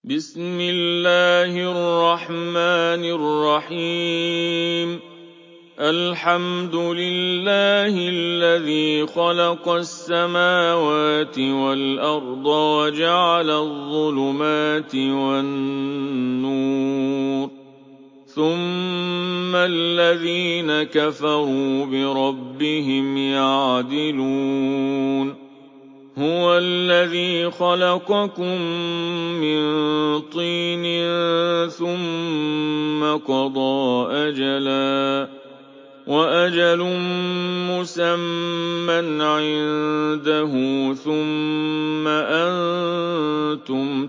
بسم الله الرحمن الرحيم الحمد لله الذي خلق السماوات والأرض وجعل الظلمات والنور ثم الذين كفروا بربهم يعدلون هو الذي خلقكم من طين ثم قضى أجلا وأجل مسمى عنده ثم أنتم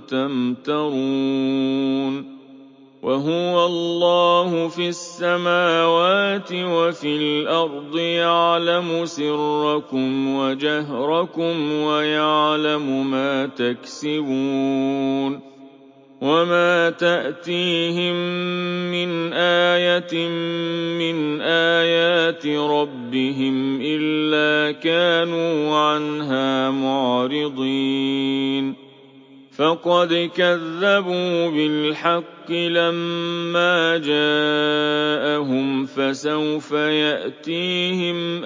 تمترون وهو الله في السماوات وفي الأرض يعلم سركم وجهركم ويعلم ما تكسبون وما تأتيهم من آية من آيات ربهم إلا كانوا عنها معرضين فقد كذبوا بالحق لما جاءهم فسوف يأتيهم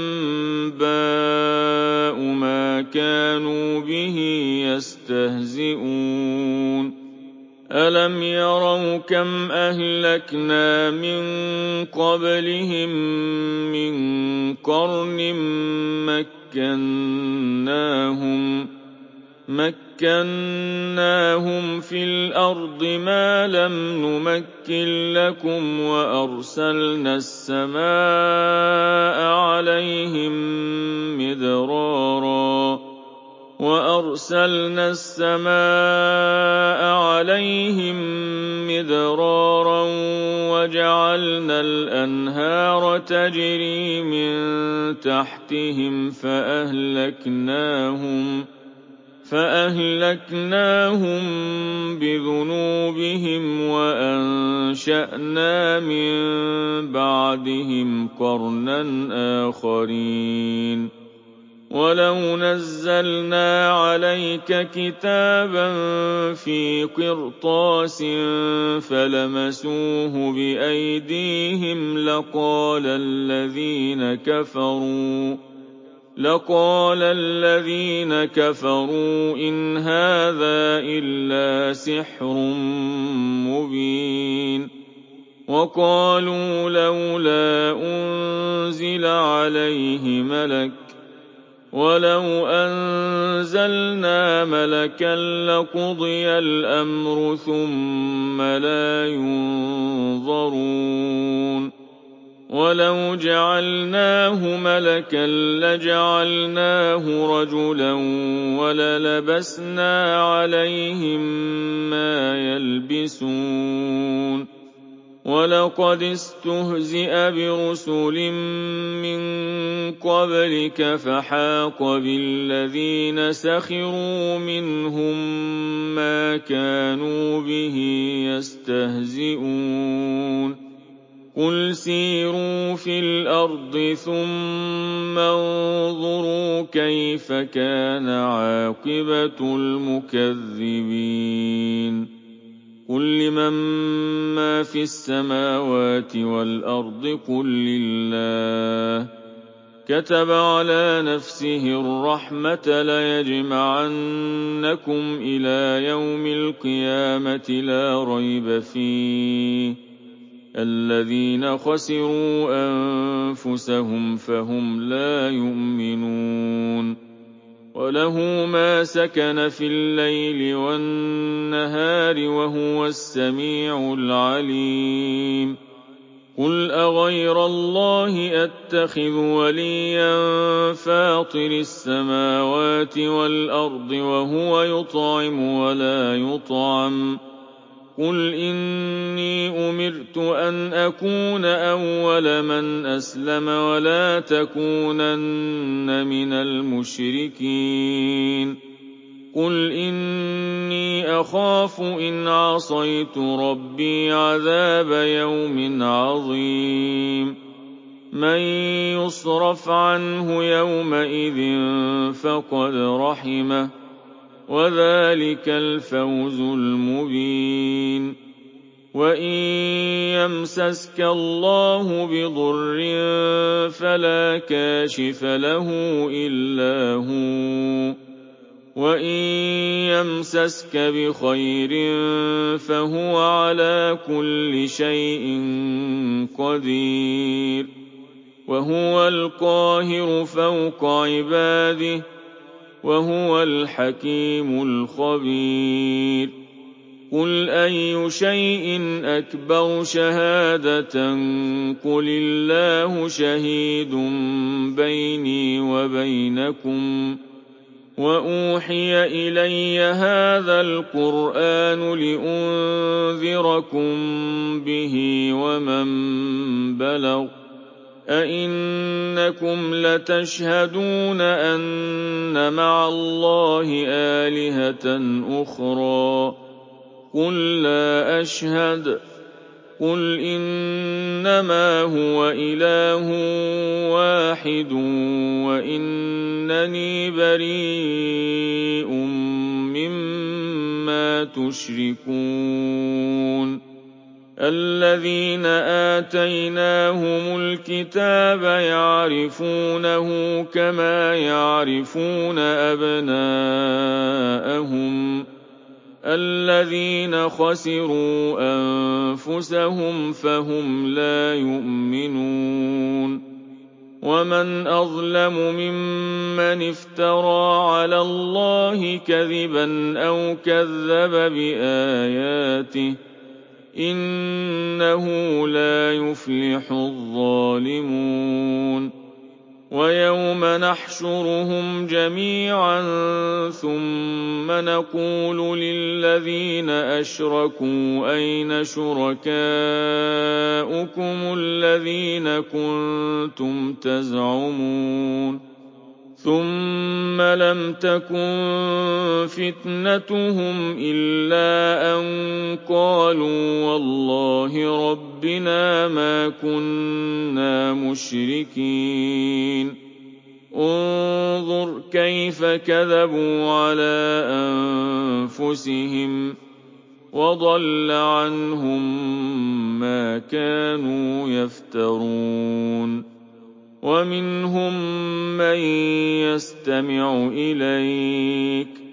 أنباء ما كانوا به يستهزئون ألم يروا كم أهلكنا من قبلهم من قرن مكناهم في الأرض ما لم نمكن لكم وأرسلنا السماء عليهم مدرارا وجعلنا الأنهار تجري من تحتهم فأهلكناهم بذنوبهم وأنشأنا من بعدهم قرنا آخرين ولو نزلنا عليك كتابا في قرطاس فلمسوه بأيديهم لقال الذين كفروا إن هذا إلا سحر مبين وقالوا لولا أنزل عليه ملك ولو أنزلنا ملكا لقضي الأمر ثم لا ينظرون ولو جعلناه ملكا لجعلناه رجلا وللبسنا عليهم ما يلبسون ولقد استهزئ برسل من قبلك فحاق بالذين سخروا منهم ما كانوا به يستهزئون قل سيروا في الأرض ثم انظروا كيف كان عاقبة المكذبين قل لمن ما في السماوات والأرض قل لله كتب على نفسه الرحمة ليجمعنكم إلى يوم القيامة لا ريب فيه الذين خسروا أنفسهم فهم لا يؤمنون وله ما سكن في الليل والنهار وهو السميع العليم قل أغير الله أتخذ وليا فاطر السماوات والأرض وهو يطعم ولا يطعم قل إني أمرت أن أكون أول من أسلم ولا تكونن من المشركين قل إني أخاف إن عصيت ربي عذاب يوم عظيم من يصرف عنه يومئذ فقد رحمه وذلك الفوز المبين وَإِن يَمْسَسْكَ اللَّهُ بِضُرٍّ فَلَا كَاشِفَ لَهُ إِلَّا هُوَ، وَإِن يَمْسَسْكَ بِخَيْرٍ فَهُوَ عَلَىٰ كُلِّ شَيْءٍ قَدِيرٌ، وَهُوَ الْقَاهِرُ فَوْقَ عِبَادِهِ، وَهُوَ الْحَكِيمُ الْخَبِيرُ. قُلْ أَيُّ شَيْءٍ أَكْبَرُ شَهَادَةً قُلِ اللَّهُ شَهِيدٌ بَيْنِي وَبَيْنَكُمْ ۚ وَأُوحِيَ إِلَيَّ هَٰذَا الْقُرْآنُ لِأُنذِرَكُم بِهِ وَمَن بَلَغَ ۚ أَئِنَّكُمْ لَتَشْهَدُونَ أَنَّ مَعَ اللَّهِ آلِهَةً أُخْرَىٰ ۚ قُل لَّا أَشْهَدُ ۚ قُلْ إِنَّمَا هُوَ إِلَٰهٌ وَاحِدٌ وَإِنَّنِي بَرِيءٌ مِّمَّا تُشْرِكُونَ. الَّذِينَ آتَيْنَاهُمُ الْكِتَابَ يَعْرِفُونَهُ كَمَا يَعْرِفُونَ أَبْنَاءَهُمُ ۘ الَّذِينَ خَسِرُوا أَنفُسَهُمْ فَهُمْ لَا يُؤْمِنُونَ. وَمَنْ أَظْلَمُ مِمَّنِ افْتَرَىٰ عَلَى اللَّهِ كَذِبًا أَوْ كَذَّبَ بِآيَاتِهِ ۚ إِنَّهُ لَا يُفْلِحُ الظَّالِمُونَ. وَيَوْمَ نَحْشُرُهُمْ جَمِيعًا ثُمَّ نَقُولُ لِلَّذِينَ أَشْرَكُوا أَيْنَ شُرَكَاؤُكُمُ الَّذِينَ كُنتُمْ تَزْعُمُونَ ثُمَّ لَمْ تَكُن فِتْنَتُهُمْ إِلَّا أَن قَالُوا وَاللَّهِ رَبِّنَا مَا كُنَّا مُشْرِكِينَ. انظُرْ كَيْفَ كَذَبُوا عَلَىٰ أَنفُسِهِمْ، وَضَلَّ عَنْهُم مَّا كَانُوا يَفْتَرُونَ. وَمِنْهُم مَّن يَسْتَمِعُ إِلَيْكَ ۖ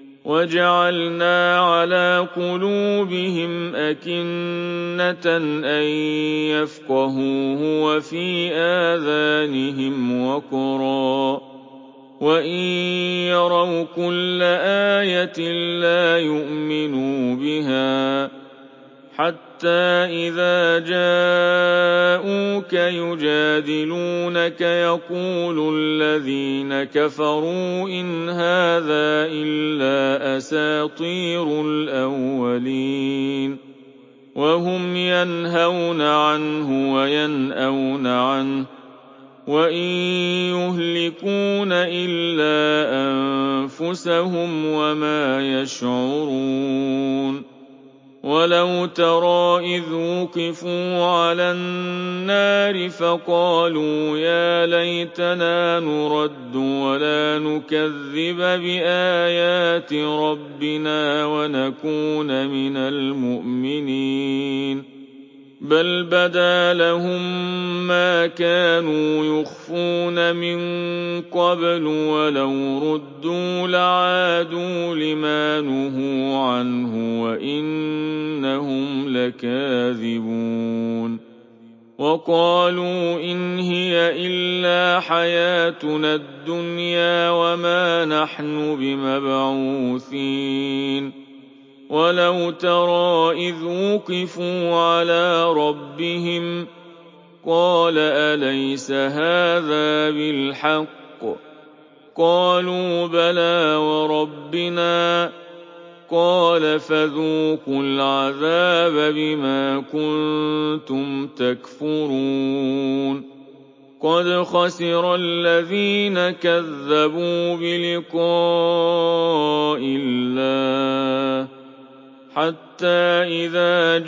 وَجَعَلْنَا عَلَىٰ قُلُوبِهِمْ أَكِنَّةً أَن يَفْقَهُوهُ وَفِي آذَانِهِمْ وَقْرًا ۚ وَإِن يَرَوْا كُلَّ آيَةٍ لَّا يُؤْمِنُوا بِهَا ۚ حَتَّىٰ إِذَا جَاءُوكَ يُجَادِلُونَكَ يَقُولُ الَّذِينَ كَفَرُوا إِنْ هَٰذَا إِلَّا أَسَاطِيرُ الْأَوَّلِينَ. وَهُمْ يَنْهَوْنَ عَنْهُ وَيَنْأَوْنَ عَنْهُ ۖ وَإِن يُهْلِكُونَ إِلَّا أَنفُسَهُمْ وَمَا يَشْعُرُونَ. وَلَوْ تَرَىٰ إِذْ وُقِفُوا عَلَى النَّارِ فَقَالُوا يَا لَيْتَنَا نُرَدُّ وَلَا نُكَذِّبَ بِآيَاتِ رَبِّنَا وَنَكُونَ مِنَ الْمُؤْمِنِينَ. بَلْ بَدَا لَهُم مَّا كَانُوا يُخْفُونَ مِن قَبْلُ وَلَوْ رُدُّوا لَعَادُوا لِمَا نُهُوا عَنْهُ وَإِنَّهُمْ لَكَاذِبُونَ. وَقَالُوا إِنْ هِيَ إِلَّا حَيَاتُنَا الدُّنْيَا وَمَا نَحْنُ بِمَبْعُوثِينَ. وَلَوْ تَرَىٰ إِذْ وُقِفُوا عَلَىٰ رَبِّهِمْ قَالَ أَلَيْسَ هَٰذَا بِالْحَقِّ ۖ قَالُوا بَلَىٰ وَرَبِّنَا ۚ قَالَ فَذُوقُوا الْعَذَابَ بِمَا كُنتُمْ تَكْفُرُونَ. قَدْ خَسِرَ الَّذِينَ كَذَّبُوا بِلِقَاءِ اللَّهِ حَتَّىٰ إِذَا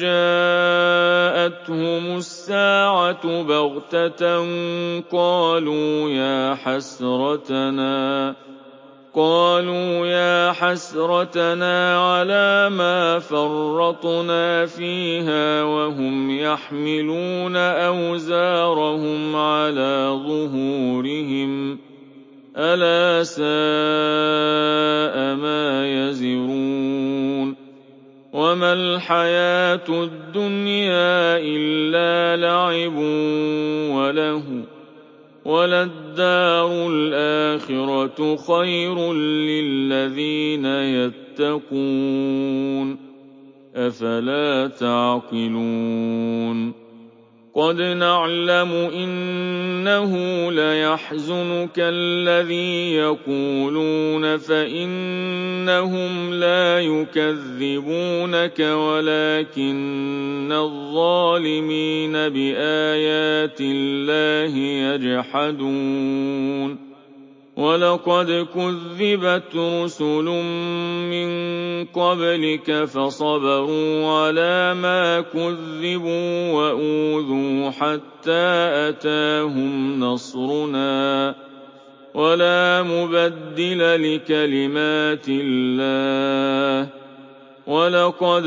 جَاءَتْهُمُ السَّاعَةُ بَغْتَةً قَالُوا قَالُوا يَا حَسْرَتَنَا عَلَىٰ مَا فَرَّطْنَا فِيهَا وَهُمْ يَحْمِلُونَ أَوْزَارَهُمْ عَلَىٰ ظُهُورِهِمْ ۚ أَلَا سَاءَ مَا يَزِرُونَ وَمَا الْحَيَاةُ الدُّنْيَا إِلَّا لَعِبٌ وَلَهْوٌ ۖ وَلَلدَّارُ الْآخِرَةُ خَيْرٌ لِّلَّذِينَ يَتَّقُونَ ۗ أَفَلَا تَعْقِلُونَ قَدْ نَعْلَمُ إِنَّهُ لَيَحْزُنُكَ الَّذِي يَقُولُونَ فَإِنَّهُمْ لَا يُكَذِّبُونَكَ وَلَٰكِنَّ الظَّالِمِينَ بِآيَاتِ اللَّهِ يَجْحَدُونَ وَلَقَدْ كُذِّبَتْ رُسُلٌ مِّن قَبْلِكَ فَصَبَرُوا عَلَىٰ مَا كُذِّبُوا وَأُوذُوا حَتَّىٰ أَتَاهُمْ نَصْرُنَا ۚ وَلَا مُبَدِّلَ لِكَلِمَاتِ اللَّهِ ۚ وَلَقَدْ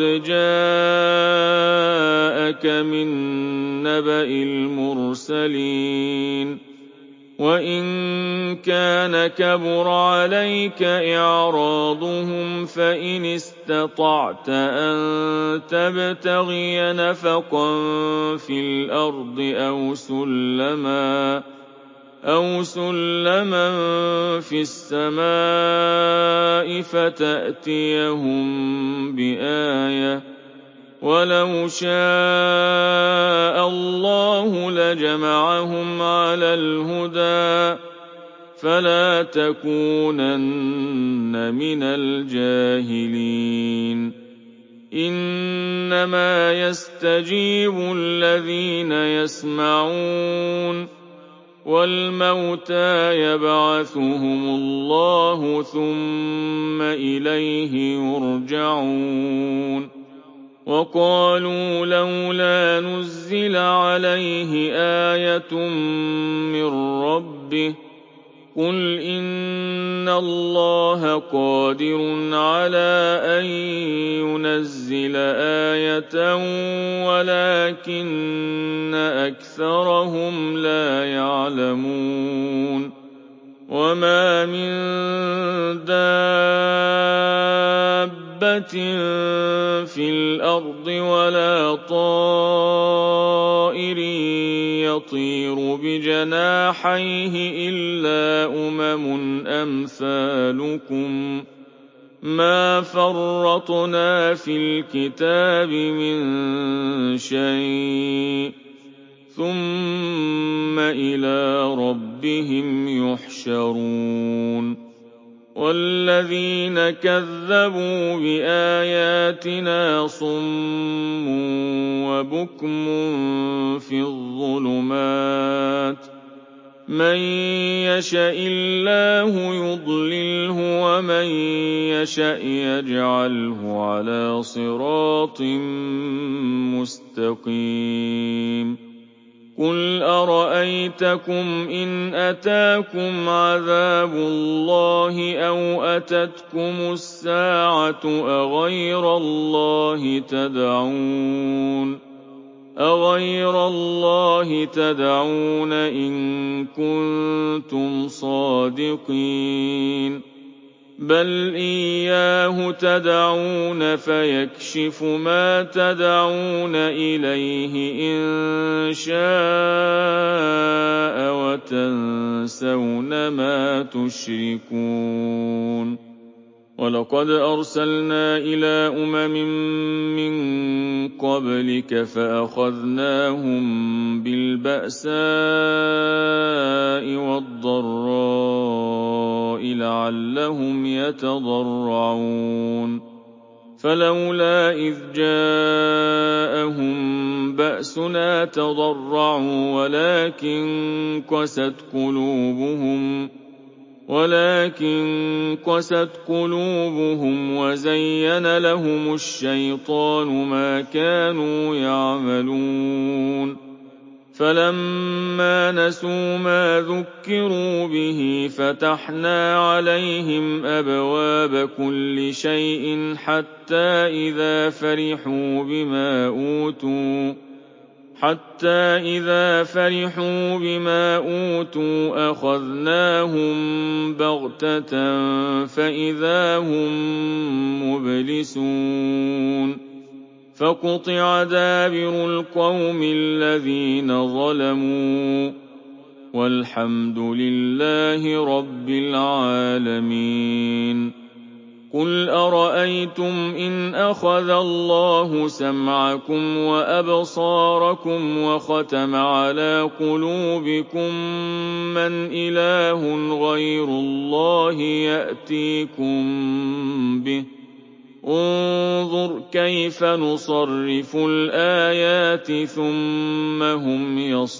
جَاءَكَ مِن نَّبَإِ الْمُرْسَلِينَ وَإِن كَانَ كَبُرَ عَلَيْكَ إِعْرَاضُهُمْ فَإِنِ اسْتَطَعْتَ أَن تَبْتَغِيَ نَفَقًا فِي الْأَرْضِ أَوْ سُلَّمًا فِي السَّمَاءِ فَتَأْتِيَهُم بِآيَةٍ ۚ وَلَوْ شَاءَ اللَّهُ لَجَمَعَهُمْ عَلَى الْهُدَىٰ ۚ فَلَا تَكُونَنَّ مِنَ الْجَاهِلِينَ إِنَّمَا يَسْتَجِيبُ الَّذِينَ يَسْمَعُونَ ۘ وَالْمَوْتَىٰ يَبْعَثُهُمُ اللَّهُ ثُمَّ إِلَيْهِ يُرْجَعُونَ وَقَالُوا لَوْلَا نُزِّلَ عَلَيْهِ آيَةٌ مِّن رَّبِّهِ ۖ قُلْ إِنَّ اللَّهَ قَادِرٌ عَلَىٰ أَن يُنَزِّلَ آيَةً وَلَٰكِنَّ أَكْثَرَهُمْ لَا يَعْلَمُونَ وَمَا مِن دَابَّةٍ فِي الْأَرْضِ وَلَا طَائِرٍ يَطِيرُ بِجَنَاحَيْهِ إِلَّا أَمْثَالُكُم ۚ مَّا فَرَّطْنَا فِي الْكِتَابِ مِن شَيْءٍ ۚ ثُمَّ إِلَىٰ رَبِّهِمْ يُحْشَرُونَ وَالَّذِينَ كَذَّبُوا بِآيَاتِنَا صُمٌّ وَبُكْمٌ فِي الظُّلُمَاتِ ۗ مَن يَشَإِ اللَّهُ يُضْلِلْهُ وَمَن يَشَأْ يَجْعَلْهُ عَلَىٰ صِرَاطٍ مُّسْتَقِيمٍ قُلْ أَرَأَيْتَكُمْ إِنْ أَتَاكُمْ عَذَابُ اللَّهِ أَوْ أَتَتْكُمُ السَّاعَةُ أَغَيْرَ اللَّهِ تَدْعُونَ إِن كُنتُمْ صَادِقِينَ بَلْ إِيَّاهُ تَدْعُونَ فَيَكْشِفُ مَا تَدْعُونَ إِلَيْهِ إِن شَاءَ وَتَنسَوْنَ مَا تُشْرِكُونَ وَلَقَدْ أَرْسَلْنَا إِلَىٰ أُمَمٍ مِّن قَبْلِكَ فَأَخَذْنَاهُم بِالْبَأْسَاءِ وَالضَّرَّاءِ لَعَلَّهُمْ يَتَضَرَّعُونَ فَلَوْلَا إِذْ جَاءَهُم بَأْسُنَا تَضَرَّعُوا ولكن قَسَتْ قُلُوبُهُمْ وَزَيَّنَ لَهُمُ الشَّيْطَانُ مَا كَانُوا يَعْمَلُونَ فَلَمَّا نَسُوا مَا ذُكِّرُوا بِهِ فَتَحْنَا عَلَيْهِمْ أَبْوَابَ كُلِّ شَيْءٍ حَتَّىٰ إِذَا فَرِحُوا بِمَا أُوتُوا أَخَذْنَاهُم بَغْتَةً فَإِذَا هُم مُّبْلِسُونَ فَقُطِعَ دَابِرُ الْقَوْمِ الَّذِينَ ظَلَمُوا ۚ وَالْحَمْدُ لِلَّهِ رَبِّ الْعَالَمِينَ قُلْ أَرَأَيْتُمْ إِنْ أَخَذَ اللَّهُ سَمْعَكُمْ وَأَبْصَارَكُمْ وَخَتَمَ عَلَىٰ قُلُوبِكُم مَّنْ إِلَٰهٌ غَيْرُ اللَّهِ يَأْتِيكُم بِهِ ۗ انظُرْ كَيْفَ نُصَرِّفُ الْآيَاتِ ثُمَّ هُمْ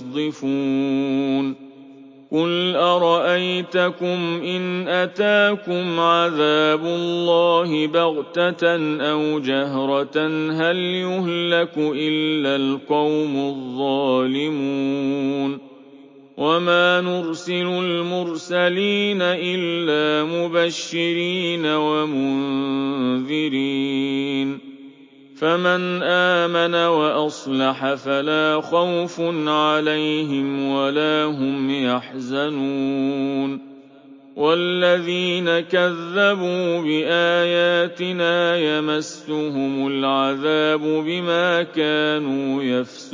يَصْدِفُونَ قُلْ أَرَأَيْتَكُمْ إِنْ أَتَاكُمْ عَذَابُ اللَّهِ بَغْتَةً أَوْ جَهْرَةً هَلْ يُهْلَكُ إِلَّا الْقَوْمُ الظَّالِمُونَ وَمَا نُرْسِلُ الْمُرْسَلِينَ إِلَّا مُبَشِّرِينَ وَمُنذِرِينَ ۖ فَمَنْ آمَنَ وَأَصْلَحَ فَلَا خَوْفٌ عَلَيْهِمْ وَلَا هُمْ يَحْزَنُونَ وَالَّذِينَ كَذَّبُوا بِآيَاتِنَا يَمَسُّهُمُ الْعَذَابُ بِمَا كَانُوا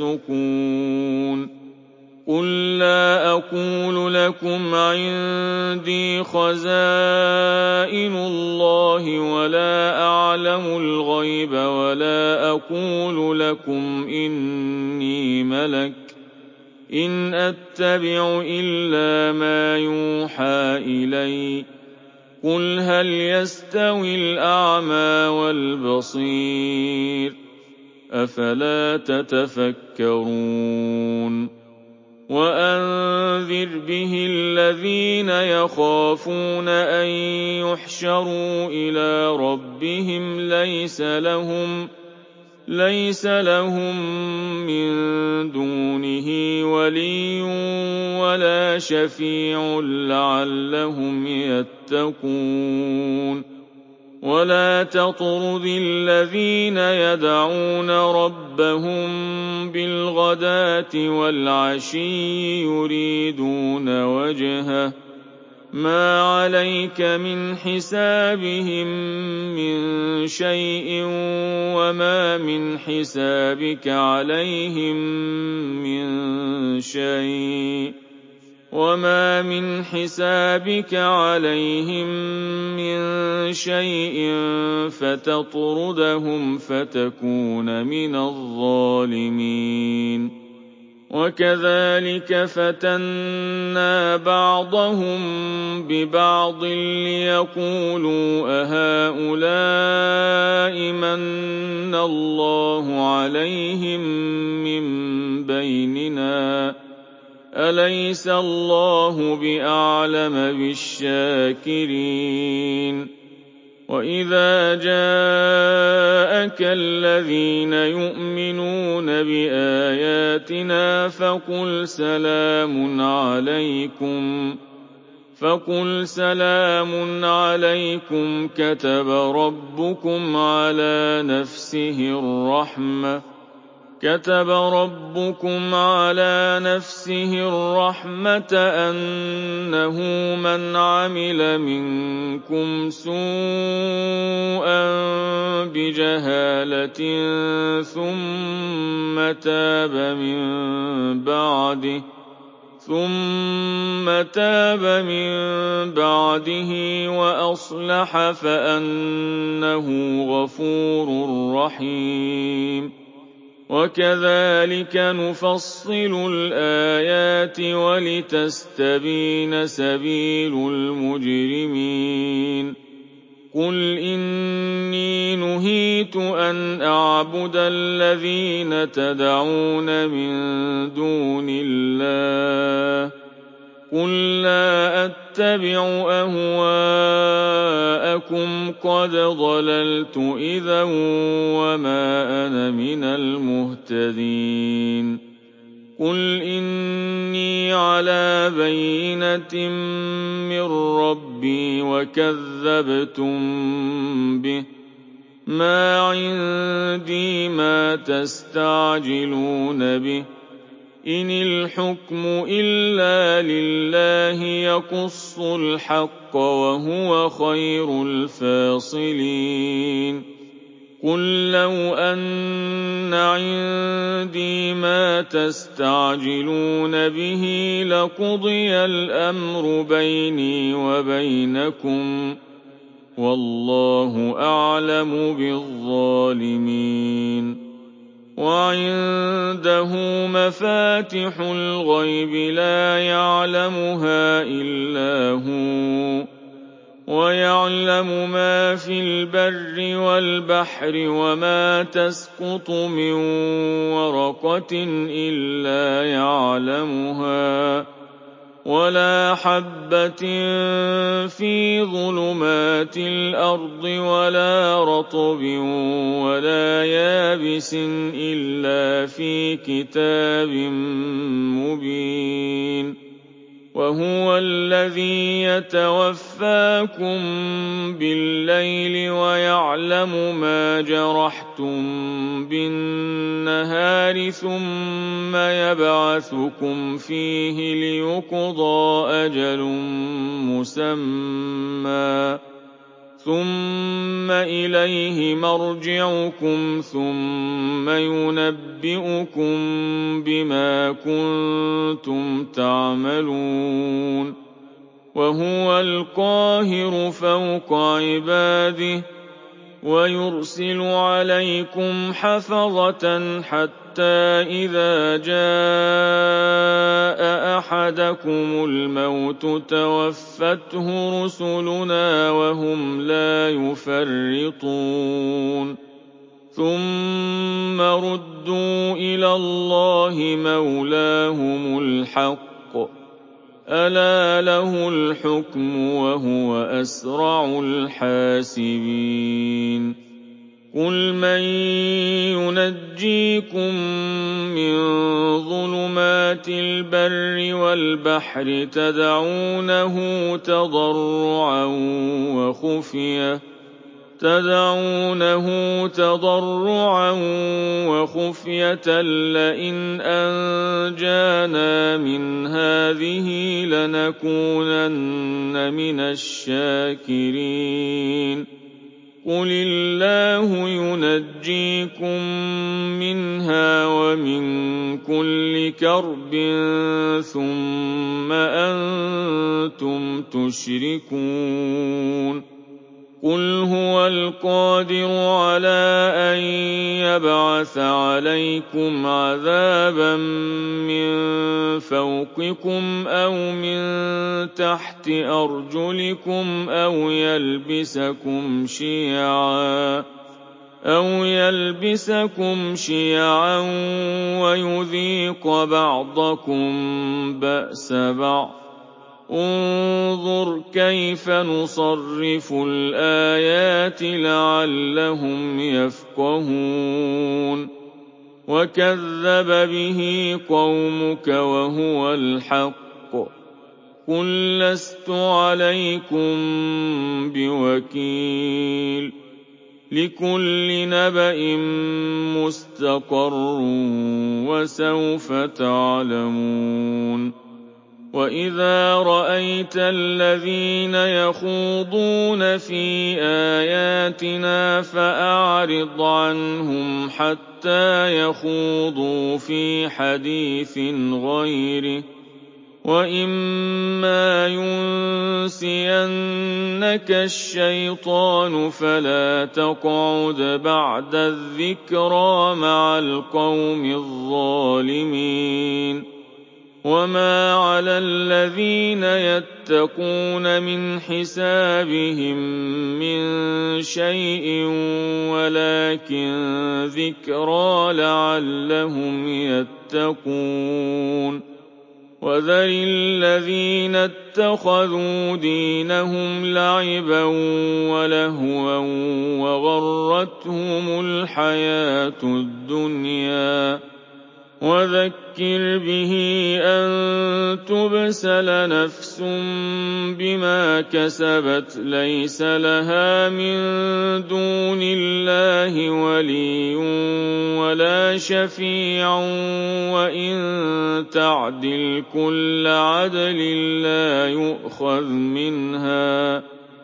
يَفْسُقُونَ قُل لَّا أَقُولُ لَكُمْ عِندِي خَزَائِنُ اللَّهِ وَلَا أَعْلَمُ الْغَيْبَ وَلَا أَقُولُ لَكُمْ إِنِّي مَلَكٌ ۖ إِنْ أَتَّبِعُ إِلَّا مَا يُوحَىٰ إِلَيَّ ۚ قُلْ هَلْ يَسْتَوِي الْأَعْمَىٰ وَالْبَصِيرُ ۚ أَفَلَا تَتَفَكَّرُونَ وَأَنذِرْ بِهِ الَّذِينَ يَخَافُونَ أَن يُحْشَرُوا إِلَىٰ رَبِّهِمْ لَيْسَ لَهُم مِّن دُونِهِ وَلِيٌّ وَلَا شَفِيعٌ لَّعَلَّهُمْ يَتَّقُونَ وَلَا تَطْرُدِ الَّذِينَ يَدْعُونَ رَبَّهُم بِالْغَدَاةِ وَالْعَشِيِّ يُرِيدُونَ وَجْهَهُ ۖ مَا عَلَيْكَ مِنْ حِسَابِهِم مِّن شَيْءٍ وَمَا مِنْ حِسَابِكَ عَلَيْهِم مِّن شَيْءٍ فَتَطْرُدَهُمْ فَتَكُونَ مِنَ الظَّالِمِينَ وَكَذَٰلِكَ فَتَنَّا بَعْضَهُم بِبَعْضٍ لِّيَقُولُوا أَهَٰؤُلَاءِ مَنَّ اللَّهُ عَلَيْهِم مِّن بَيْنِنَا ۗ أَلَيْسَ اللَّهُ بِأَعْلَمَ بِالشَّاكِرِينَ وَإِذَا جَاءَكَ الَّذِينَ يُؤْمِنُونَ بِآيَاتِنَا فَقُلْ سَلَامٌ عَلَيْكُمْ كَتَبَ رَبُّكُمْ عَلَىٰ نَفْسِهِ الرَّحْمَةَ أَنَّهُ مَنْ عَمِلَ مِنكُمْ سُوءًا بِجَهَالَةٍ ثُمَّ تَابَ مِن بَعْدِهِ وَأَصْلَحَ فَأَنَّهُ غَفُورٌ رَّحِيمٌ وَكَذَٰلِكَ نُفَصِّلُ الْآيَاتِ وَلِتَسْتَبِينَ سَبِيلُ الْمُجْرِمِينَ قُلْ إِنِّي نُهِيتُ أَنْ أَعْبُدَ الَّذِينَ تَدْعُونَ مِن دُونِ اللَّهِ ۚ قُل لَّا أَتَّبِعُ أَهْوَاءَكُمْ قَدْ ضَلَلْتُ إِذًا وَمَا أَنَا مِنَ الْمُهْتَدِينَ قُلْ إِنِّي عَلَىٰ بَيِّنَةٍ مِّن رَّبِّي وَكَذَّبْتُم بِهِ ۚ مَا عِندِي مَا تَسْتَعْجِلُونَ بِهِ ۚ إِنِ الْحُكْمُ إِلَّا لِلَّهِ يَقُصُّ الْحَقَّ ۖ وَهُوَ خَيْرُ الْفَاصِلِينَ قُل لَّوْ أَنَّ عِندِي مَا تَسْتَعْجِلُونَ بِهِ لَقُضِيَ الْأَمْرُ بَيْنِي وَبَيْنَكُمْ ۗ وَاللَّهُ أَعْلَمُ بِالظَّالِمِينَ وَعِندَهُ مَفَاتِحُ الْغَيْبِ لَا يَعْلَمُهَا إِلَّا هُوَ ۚ وَيَعْلَمُ مَا فِي الْبَرِّ وَالْبَحْرِ وَمَا تَسْقُطُ مِن وَرَقَةٍ إِلَّا يَعْلَمُهَا وَلَا حَبَّةٍ فِي ظُلُمَاتِ الْأَرْضِ وَلَا رَطْبٍ وَلَا يَابِسٍ إِلَّا فِي كِتَابٍ مُّبِينٍ وَهُوَ الَّذِي يَتَوَفَّاكُم بِاللَّيْلِ وَيَعْلَمُ مَا جَرَحْتُم بِالنَّهَارِ ثُمَّ يَبْعَثُكُمْ فِيهِ لِيُقْضَىٰ أَجَلٌ مُّسَمًّى ۖ ثُمَّ إِلَيْهِ مَرْجِعُكُمْ ثُمَّ يُنَبِّئُكُم بِمَا كُنتُمْ تَعْمَلُونَ وَهُوَ الْقَاهِرُ فَوْقَ عِبَادِهِ وَيُرْسِلُ عَلَيْكُمْ حَفَظَةً حَتَّىٰ إِذَا جَاءَ أَحَدَكُمُ الْمَوْتُ تَوَفَّتْهُ رُسُلُنَا وَهُمْ لَا يُفَرِّطُونَ ثُمَّ رُدُّوا إِلَى اللَّهِ مَوْلَاهُمُ الْحَقِّ ۚ أَلَا لَهُ الْحُكْمُ وَهُوَ أَسْرَعُ الْحَاسِبِينَ قُلْ مَن يُنَجِّيكُم مِّن ظُلُمَاتِ الْبَرِّ وَالْبَحْرِ تَدْعُونَهُ وَخُفْيَةً لَّئِنْ أَنجَانَا مِنْ هَٰذِهِ لَنَكُونَنَّ مِنَ الشَّاكِرِينَ قُلِ اللَّهُ يُنَجِّيكُم مِّنْهَا وَمِن كُلِّ كَرْبٍ ثُمَّ أَنتُمْ تُشْرِكُونَ قُلْ هُوَ الْقَادِرُ عَلَىٰ أَن يَبْعَثَ عَلَيْكُمْ عَذَابًا مِّن فَوْقِكُمْ أَوْ مِن تَحْتِ أَرْجُلِكُمْ أَوْ يَلْبِسَكُمْ شِيَعًا وَيُذِيقَ بَعْضَكُم بَأْسَ بَعْضٍ ۗ انظُرْ كَيْفَ نُصَرِّفُ الْآيَاتِ لَعَلَّهُمْ يَفْقَهُونَ وَكَذَّبَ بِهِ قَوْمُكَ وَهُوَ الْحَقُّ ۚ قُل لَّسْتُ عَلَيْكُم بِوَكِيلٍ لِّكُلِّ نَبَإٍ مُّسْتَقَرٌّ وَسَوْفَ تَعْلَمُونَ وَإِذَا رَأَيْتَ الَّذِينَ يَخُوضُونَ فِي آيَاتِنَا فَأَعْرِضْ عَنْهُمْ حَتَّىٰ يَخُوضُوا فِي حَدِيثٍ غَيْرِهِ ۚ وَإِمَّا يُنسِيَنَّكَ الشَّيْطَانُ فَلَا تَقْعُدْ بَعْدَ الذِّكْرَىٰ مَعَ الْقَوْمِ الظَّالِمِينَ وَمَا عَلَى الَّذِينَ يَتَّقُونَ مِنْ حِسَابِهِم مِّن شَيْءٍ وَلَٰكِن ذِكْرَىٰ لَعَلَّهُمْ يَتَّقُونَ وَذَرِ الَّذِينَ اتَّخَذُوا دِينَهُمْ لَعِبًا وَلَهْوًا وَغَرَّتْهُمُ الْحَيَاةُ الدُّنْيَا ۚ وذكر به أن تبسل نفس بما كسبت ليس لها من دون الله ولي ولا شفيع وإن تعدل كل عدل لا يؤخذ منها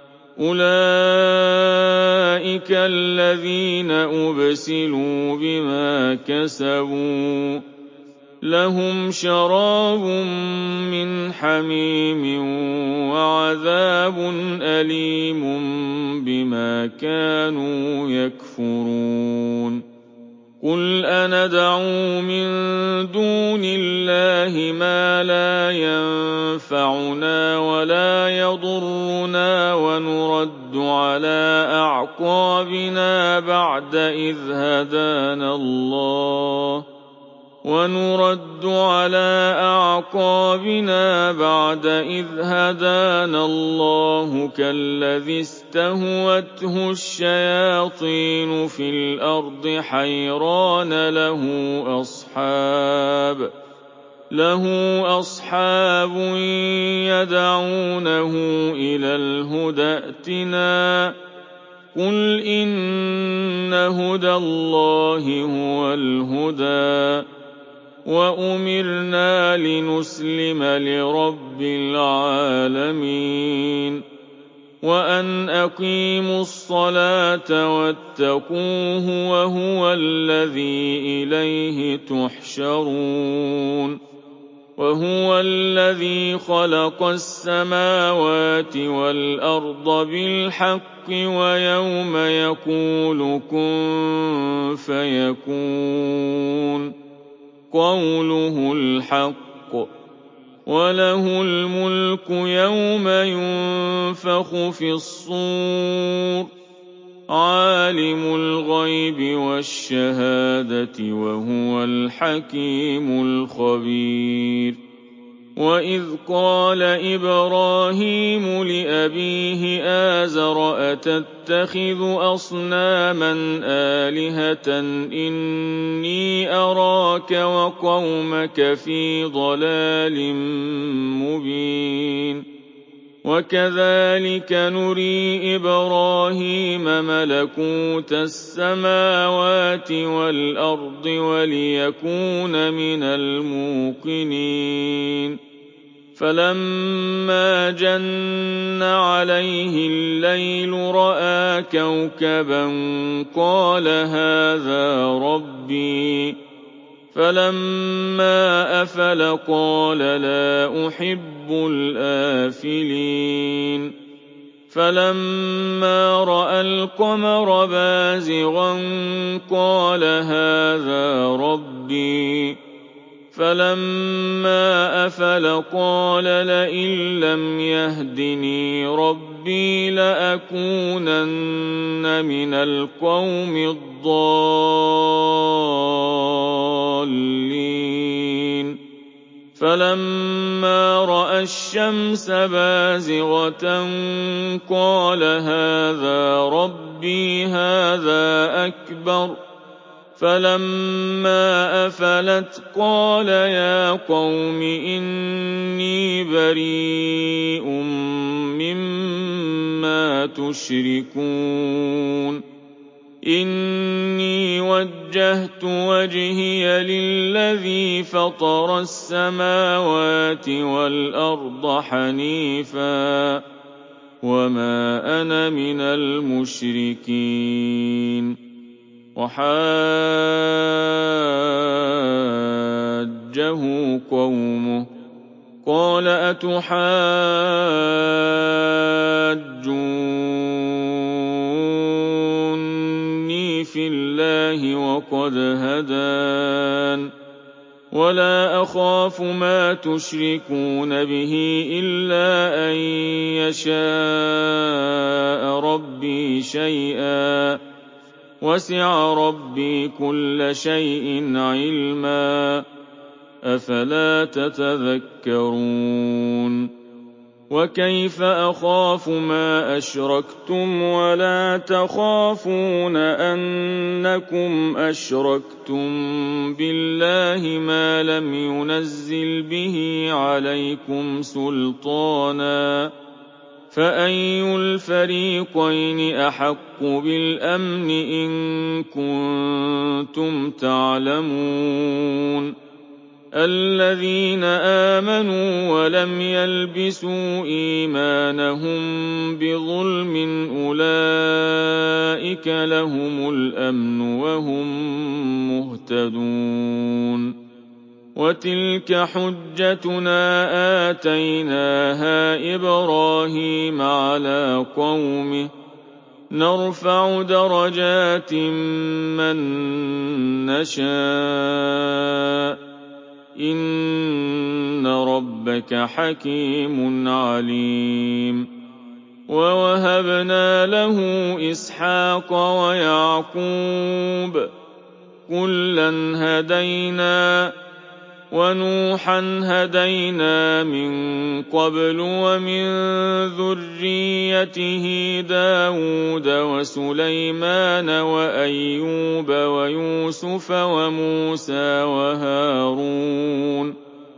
أولئك الذين أبسلوا بما كسبوا لهم شراب من حميم وعذاب أليم بما كانوا يكفرون قل أندعو من دون الله ما لا ينفعنا ولا يضرنا ونرد على أعقابنا بعد إذ هدانا الله كالذي استهوته الشياطين في الأرض حيران له أصحاب يدعونه إلى الهدى ائتنا قل إن هدى الله هو الهدى وأمرنا لنسلم لرب العالمين وأن أقيموا الصلاة واتقوه وهو الذي إليه تحشرون وهو الذي خلق السماوات والأرض بالحق ويوم يقول كن فيكون قوله الحق وله الملك يوم ينفخ في الصور عالم الغيب والشهادة وهو الحكيم الخبير وإذ قال إبراهيم لأبيه آزر أتتخذ أصناما آلهة إني أراك وقومك في ضلال مبين وكذلك نري إبراهيم ملكوت السماوات والأرض وليكون من الموقنين فلما جن عليه الليل رأى كوكبا قال هذا ربي فلما أفل قال لا أحب الآفلين فلما رأى القمر بازغا قال هذا ربي فلما أفل قال لئن لم يهدني ربي لأكونن من القوم الضالين فلما رأى الشمس بازغة قال هذا ربي هذا أكبر فلما أفلت قال يا قوم إني بريء مما تشركون إني وجهت وجهي للذي فطر السماوات والأرض حنيفا وما أنا من المشركين وحاجه قومه قال أتحاجوني في الله وقد هدان ولا أخاف ما تشركون به إلا أن يشاء ربي شيئا وسع ربي كل شيء علما أفلا تتذكرون وكيف أخاف ما أشركتم ولا تخافون أنكم أشركتم بالله ما لم ينزل به عليكم سلطانا فأي الفريقين أحق بالأمن إن كنتم تعلمون الذين آمنوا ولم يلبسوا إيمانهم بظلم أولئك لهم الأمن وهم مهتدون وتلك حجتنا آتيناها إبراهيم على قومه نرفع درجات من نشاء إن ربك حكيم عليم ووهبنا له إسحاق ويعقوب كلا هدينا ونوحا هدينا من قبل ومن ذريته داود وسليمان وأيوب ويوسف وموسى وهارون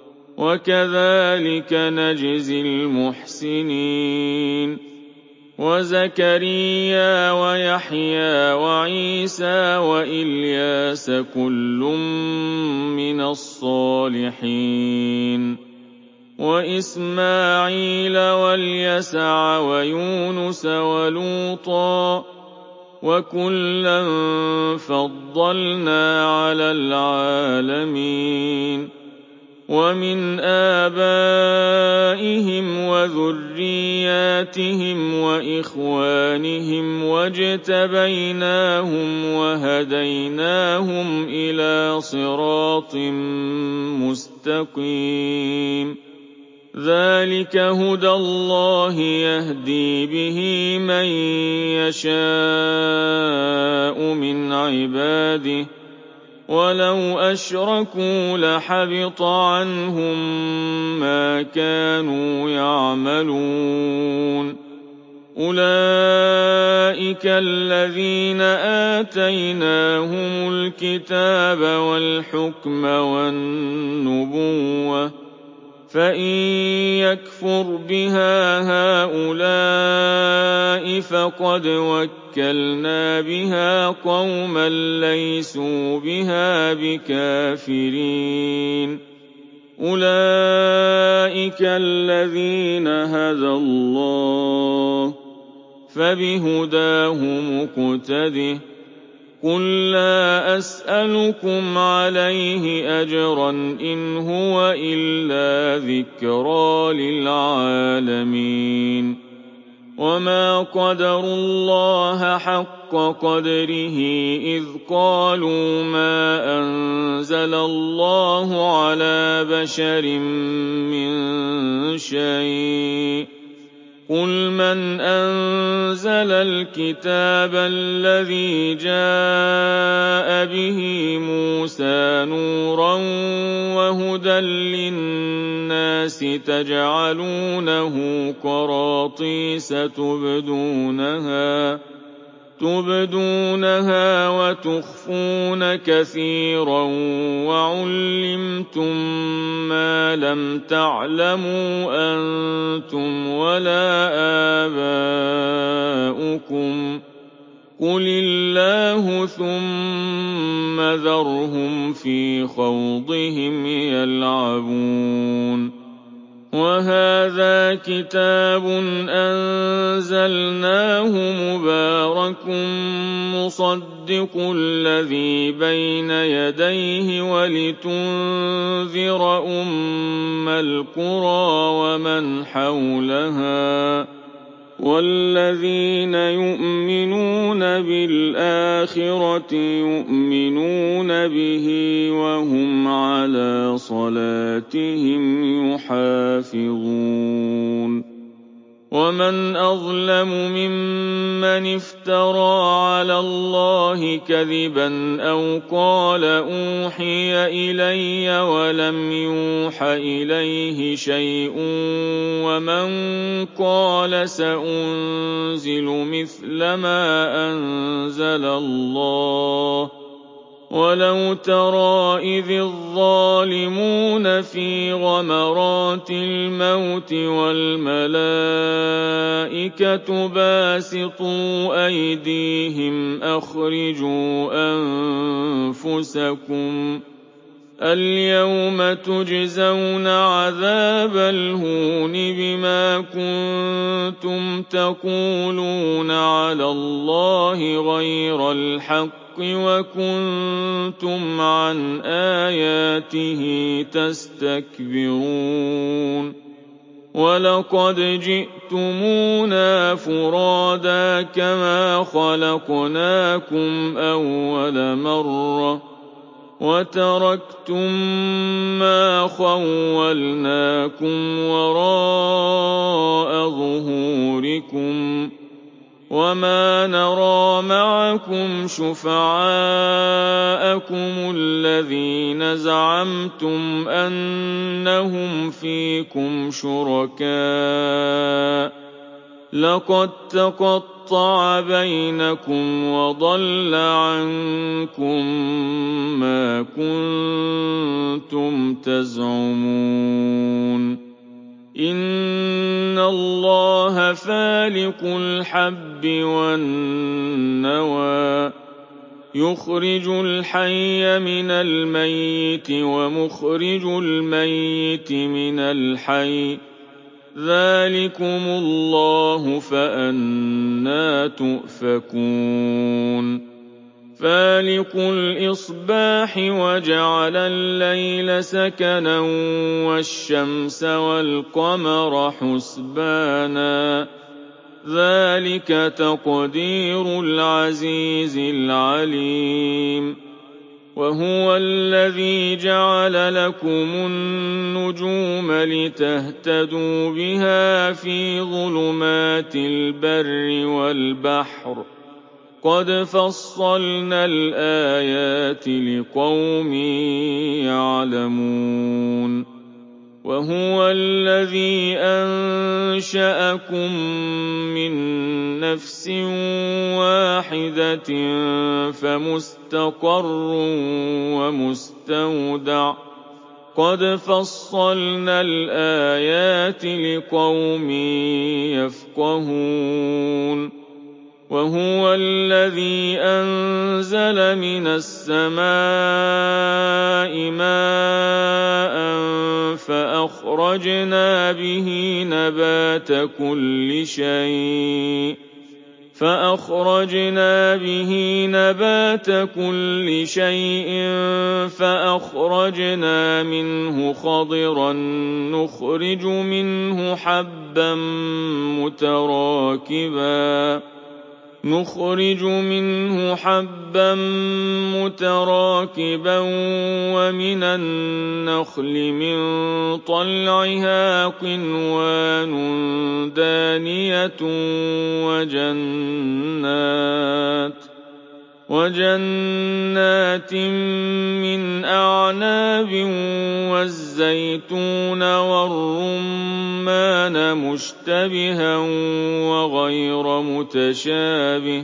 وكذلك نجزي المحسنين وزكريا ويحيى وعيسى وإلياس كل من الصالحين وإسماعيل واليسع ويونس ولوطا وكلا فضلنا على العالمين ومن آبائهم وذرياتهم وإخوانهم واجتبيناهم وهديناهم إلى صراط مستقيم ذلك هدى الله يهدي به من يشاء من عباده ولو أشركوا لحبط عنهم ما كانوا يعملون أولئك الذين آتيناهم الكتاب والحكم والنبوة فإن يكفر بها هؤلاء فقد وكلنا بها قوما ليسوا بها بكافرين أولئك الذين هدى الله فبهداه مقتده قل لا أسألكم عليه أجرا إن هو إلا ذكرى للعالمين وما قدروا الله حق قدره إذ قالوا ما أنزل الله على بشر من شيء قل من أنزل الكتاب الذي جاء به موسى نورا وهدى للناس تجعلونه قراطيس تبدونها وتخفون كثيرا وعلمتم ما لم تعلموا أنتم ولا آباؤكم قل الله ثم ذرهم في خوضهم يلعبون وهذا كتاب أنزلناه مبارك مصدق الذي بين يديه ولتنذر أم القرى ومن حولها والذين يؤمنون بالآخرة يؤمنون به وهم على صلاتهم يحافظون وَمَنْ أَظْلَمُ مِمَّنِ افْتَرَىٰ عَلَى اللَّهِ كَذِبًا أَوْ قَالَ أُوحِيَ إِلَيَّ وَلَمْ يُوحَ إِلَيْهِ شَيْءٌ وَمَنْ قَالَ سَأُنزِلُ مِثْلَ مَا أَنزَلَ اللَّهُ وَلَوْ تَرَىٰ إِذِ الظَّالِمُونَ فِي غَمَرَاتِ الْمَوْتِ وَالْمَلَائِكَةُ بَاسِطُو أَيْدِيهِمْ أَخْرِجُوا أَنفُسَكُمُ الْيَوْمَ تُجْزَوْنَ عَذَابَ الْهُونِ بِمَا كُنتُمْ تَقُولُونَ عَلَى اللَّهِ غَيْرَ الْحَقِّ وَكُنتُمْ عَنْ آيَاتِهِ تَسْتَكْبِرُونَ وَلَقَدْ جِئْتُمُونَا فُرَادَىٰ كَمَا خَلَقْنَاكُمْ أَوَّلَ مَرَّةٍ وَتَرَكْتُم مَّا خَوَّلْنَاكُمْ وَرَاءَ ظُهُورِكُمْ وَمَا نَرَىٰ مَعَكُمْ شُفَعَاءَكُمُ الَّذِينَ زَعَمْتُمْ أَنَّهُمْ فِيكُمْ شُرَكَاءُ ۚ لَقَد تَّقَطَّعَ بَيْنَكُمْ وَضَلَّ عَنكُم مَّا كُنتُمْ تَزْعُمُونَ إِنَّ اللَّهَ فَالِقُ الْحَبِّ وَالنَّوَىٰ يُخْرِجُ الْحَيَّ مِنَ الْمَيِّتِ وَمُخْرِجُ الْمَيِّتِ مِنَ الْحَيِّ ۚ ذَٰلِكُمُ اللَّهُ فَأَنَّىٰ تُؤْفَكُونَ فَالِقُ الْإِصْبَاحِ وَجَعَلَ اللَّيْلَ سَكَنًا وَالشَّمْسَ وَالْقَمَرَ حُسْبَانًا ۚ ذَٰلِكَ تَقْدِيرُ الْعَزِيزِ الْعَلِيمِ وَهُوَ الَّذِي جَعَلَ لَكُمُ النُّجُومَ لِتَهْتَدُوا بِهَا فِي ظُلُمَاتِ الْبَرِّ وَالْبَحْرِ ۗ قَدْ فَصَّلْنَا الْآيَاتِ لِقَوْمٍ يَعْلَمُونَ وَهُوَ الَّذِي أَنشَأَكُم مِّن نَّفْسٍ وَاحِدَةٍ فَمُسْتَقَرٌّ وَمُسْتَوْدَعٌ ۗ قَدْ فَصَّلْنَا الْآيَاتِ لِقَوْمٍ يَفْقَهُونَ وَهُوَ الَّذِي أَنزَلَ مِنَ السَّمَاءِ مَاءً فَأَخْرَجْنَا بِهِ نَبَاتَ كُلِّ شَيْءٍ فَأَخْرَجْنَا مِنْهُ خَضِرًا نُّخْرِجُ مِنْهُ حَبًّا مُّتَرَاكِبًا وَمِنَ النَّخْلِ مِن طَلْعِهَا قِنْوَانٌ دَانِيَةٌ وَجَنَّاتٍ مِّنْ أَعْنَابٍ وَالزَّيْتُونَ وَالرُّمَّانَ مُشْتَبِهًا وَغَيْرَ مُتَشَابِهٍ ۗ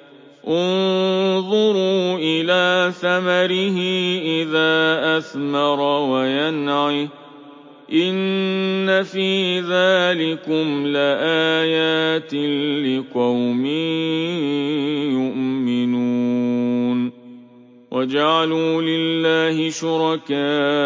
انظُرُوا إِلَىٰ ثَمَرِهِ إِذَا أَثْمَرَ وَيَنْعِهِ ۚ إِنَّ فِي ذَٰلِكُمْ لَآيَاتٍ لِّقَوْمٍ يُؤْمِنُونَ وَجَعَلُوا لِلَّهِ شُرَكَاءَ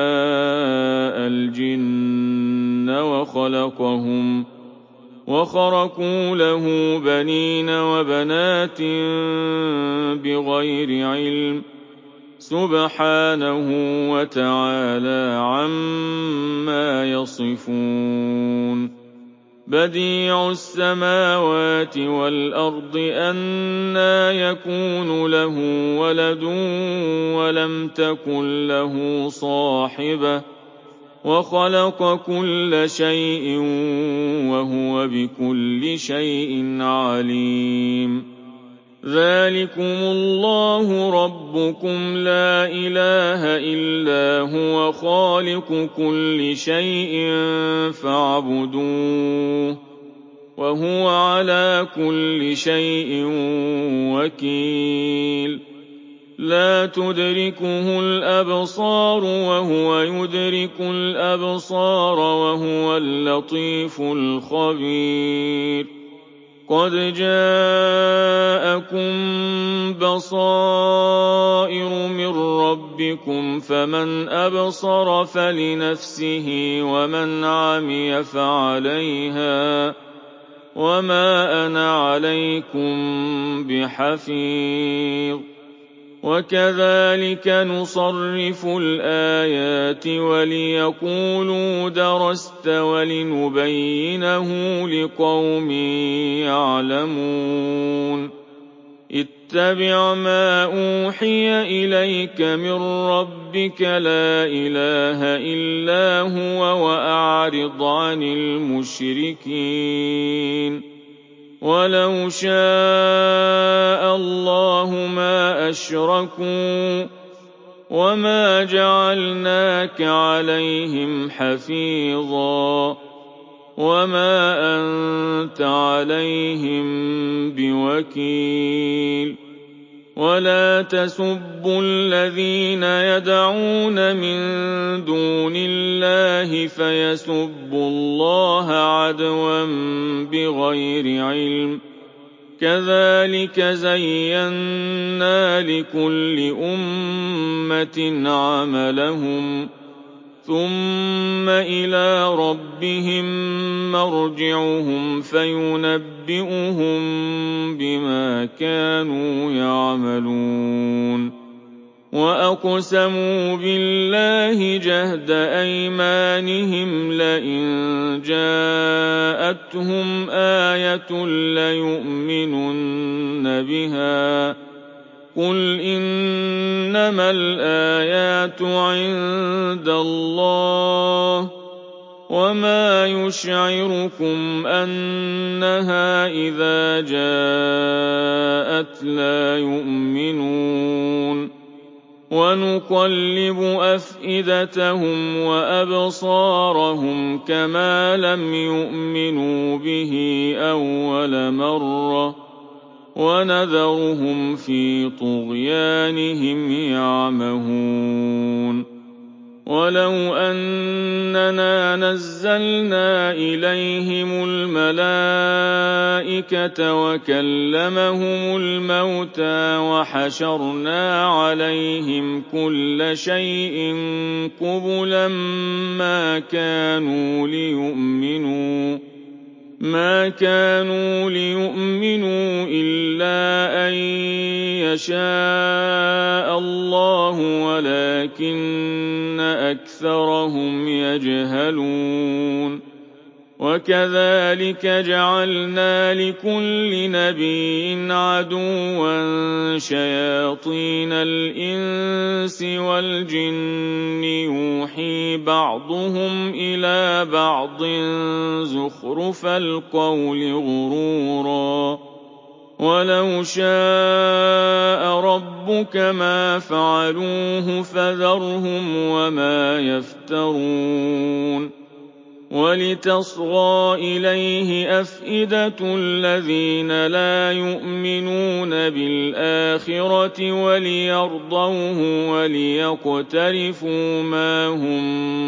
الْجِنَّ وَخَلَقَهُمْ وَخَرَقُوا لَهُ بَنِينَ وَبَنَاتٍ بِغَيْرِ عِلْمٍ ۚ سُبْحَانَهُ وَتَعَالَىٰ عَمَّا يَصِفُونَ بَدِيعُ السَّمَاوَاتِ وَالْأَرْضِ أَنَّىٰ يَكُونُ لَهُ وَلَدٌ وَلَمْ تَكُن لَّهُ صَاحِبَةٌ وخلق كل شيء وهو بكل شيء عليم ذلكم الله ربكم لا إله إلا هو خالق كل شيء فاعبدوه وهو على كل شيء وكيل لا تدركه الأبصار وهو يدرك الأبصار وهو اللطيف الخبير قد جاءكم بصائر من ربكم فمن أبصر فلنفسه ومن عمي فعليها وما أنا عليكم بحفيظ وكذلك نصرف الآيات وليقولوا درست ولنبينه لقوم يعلمون اتبع ما أوحي إليك من ربك لا إله إلا هو وأعرض عن المشركين ولو شاء الله ما أشركوا وما جعلناك عليهم حفيظا وما أنت عليهم بوكيل ولا تسبوا الذين يدعون من دون الله فيسبوا الله عدوا بغير علم كذلك زينا لكل أمة عملهم ثم إلى ربهم مرجعهم فينبئهم بما كانوا يعملون وأقسموا بالله جهد أيمانهم لئن جاءتهم آية ليؤمنن بها قل إنما الآيات عند الله وما يشعركم أنها إذا جاءت لا يؤمنون ونقلب أفئدتهم وأبصارهم كما لم يؤمنوا به أول مرة ونذرهم في طغيانهم يعمهون ولو أننا نزلنا إليهم الملائكة وكلمهم الموتى وحشرنا عليهم كل شيء قبلا ما كانوا ليؤمنوا إلا أن يشاء الله ولكن أكثرهم يجهلون وكذلك جعلنا لكل نبي عدوا شياطين الإنس والجن يوحي بعضهم إلى بعض زخرف القول غرورا ولو شاء ربك ما فعلوه فذرهم وما يفترون ولتصغى إليه أفئدة الذين لا يؤمنون بالآخرة وليرضوه وليقترفوا ما هم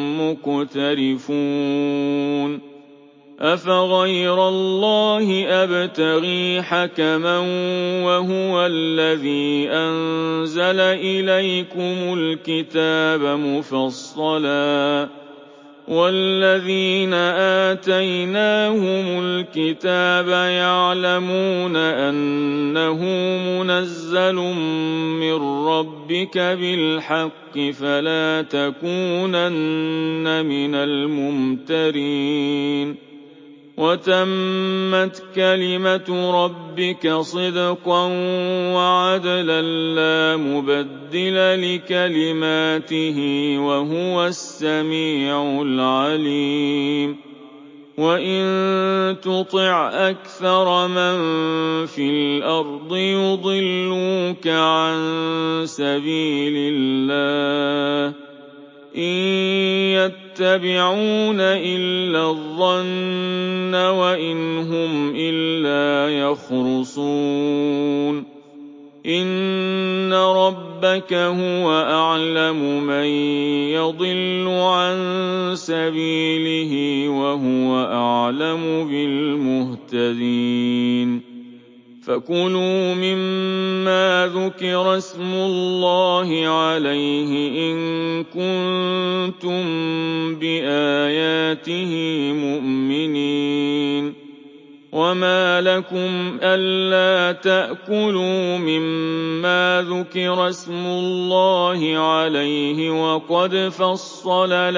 مقترفون أفغير الله أبتغي حكما وهو الذي أنزل إليكم الكتاب مفصلا والذين آتيناهم الكتاب يعلمون أنه منزل من ربك بالحق فلا تكونن من الممترين وَتَمَّتْ كَلِمَةُ رَبِّكَ صِدْقًا وَعَدْلًا لَّا مُبَدِّلَ لِكَلِمَاتِهِ ۚ وَهُوَ السَّمِيعُ الْعَلِيمُ وَإِن تُطِعْ أَكْثَرَ مَن فِي الْأَرْضِ يُضِلُّوكَ عَن سَبِيلِ اللَّهِ ۚ إِن يَتَّبِعُونَ إِلَّا الظَّنَّ وَإِنْ هُمْ إِلَّا يَخْرُصُونَ إِنَّ رَبَّكَ هُوَ أَعْلَمُ مَن يَضِلُّ عَن سَبِيلِهِ وَهُوَ أَعْلَمُ بِالْمُهْتَدِينَ فَكُلُوا مِمَّا ذُكِرَ اسْمُ اللَّهِ عَلَيْهِ إِن كُنتُم بِآيَاتِهِ مُؤْمِنِينَ وَمَا لَكُمْ أَلَّا تَأْكُلُوا مِمَّا ذُكِرَ اسْمُ اللَّهِ عَلَيْهِ وَقَدْ فَصَّلَ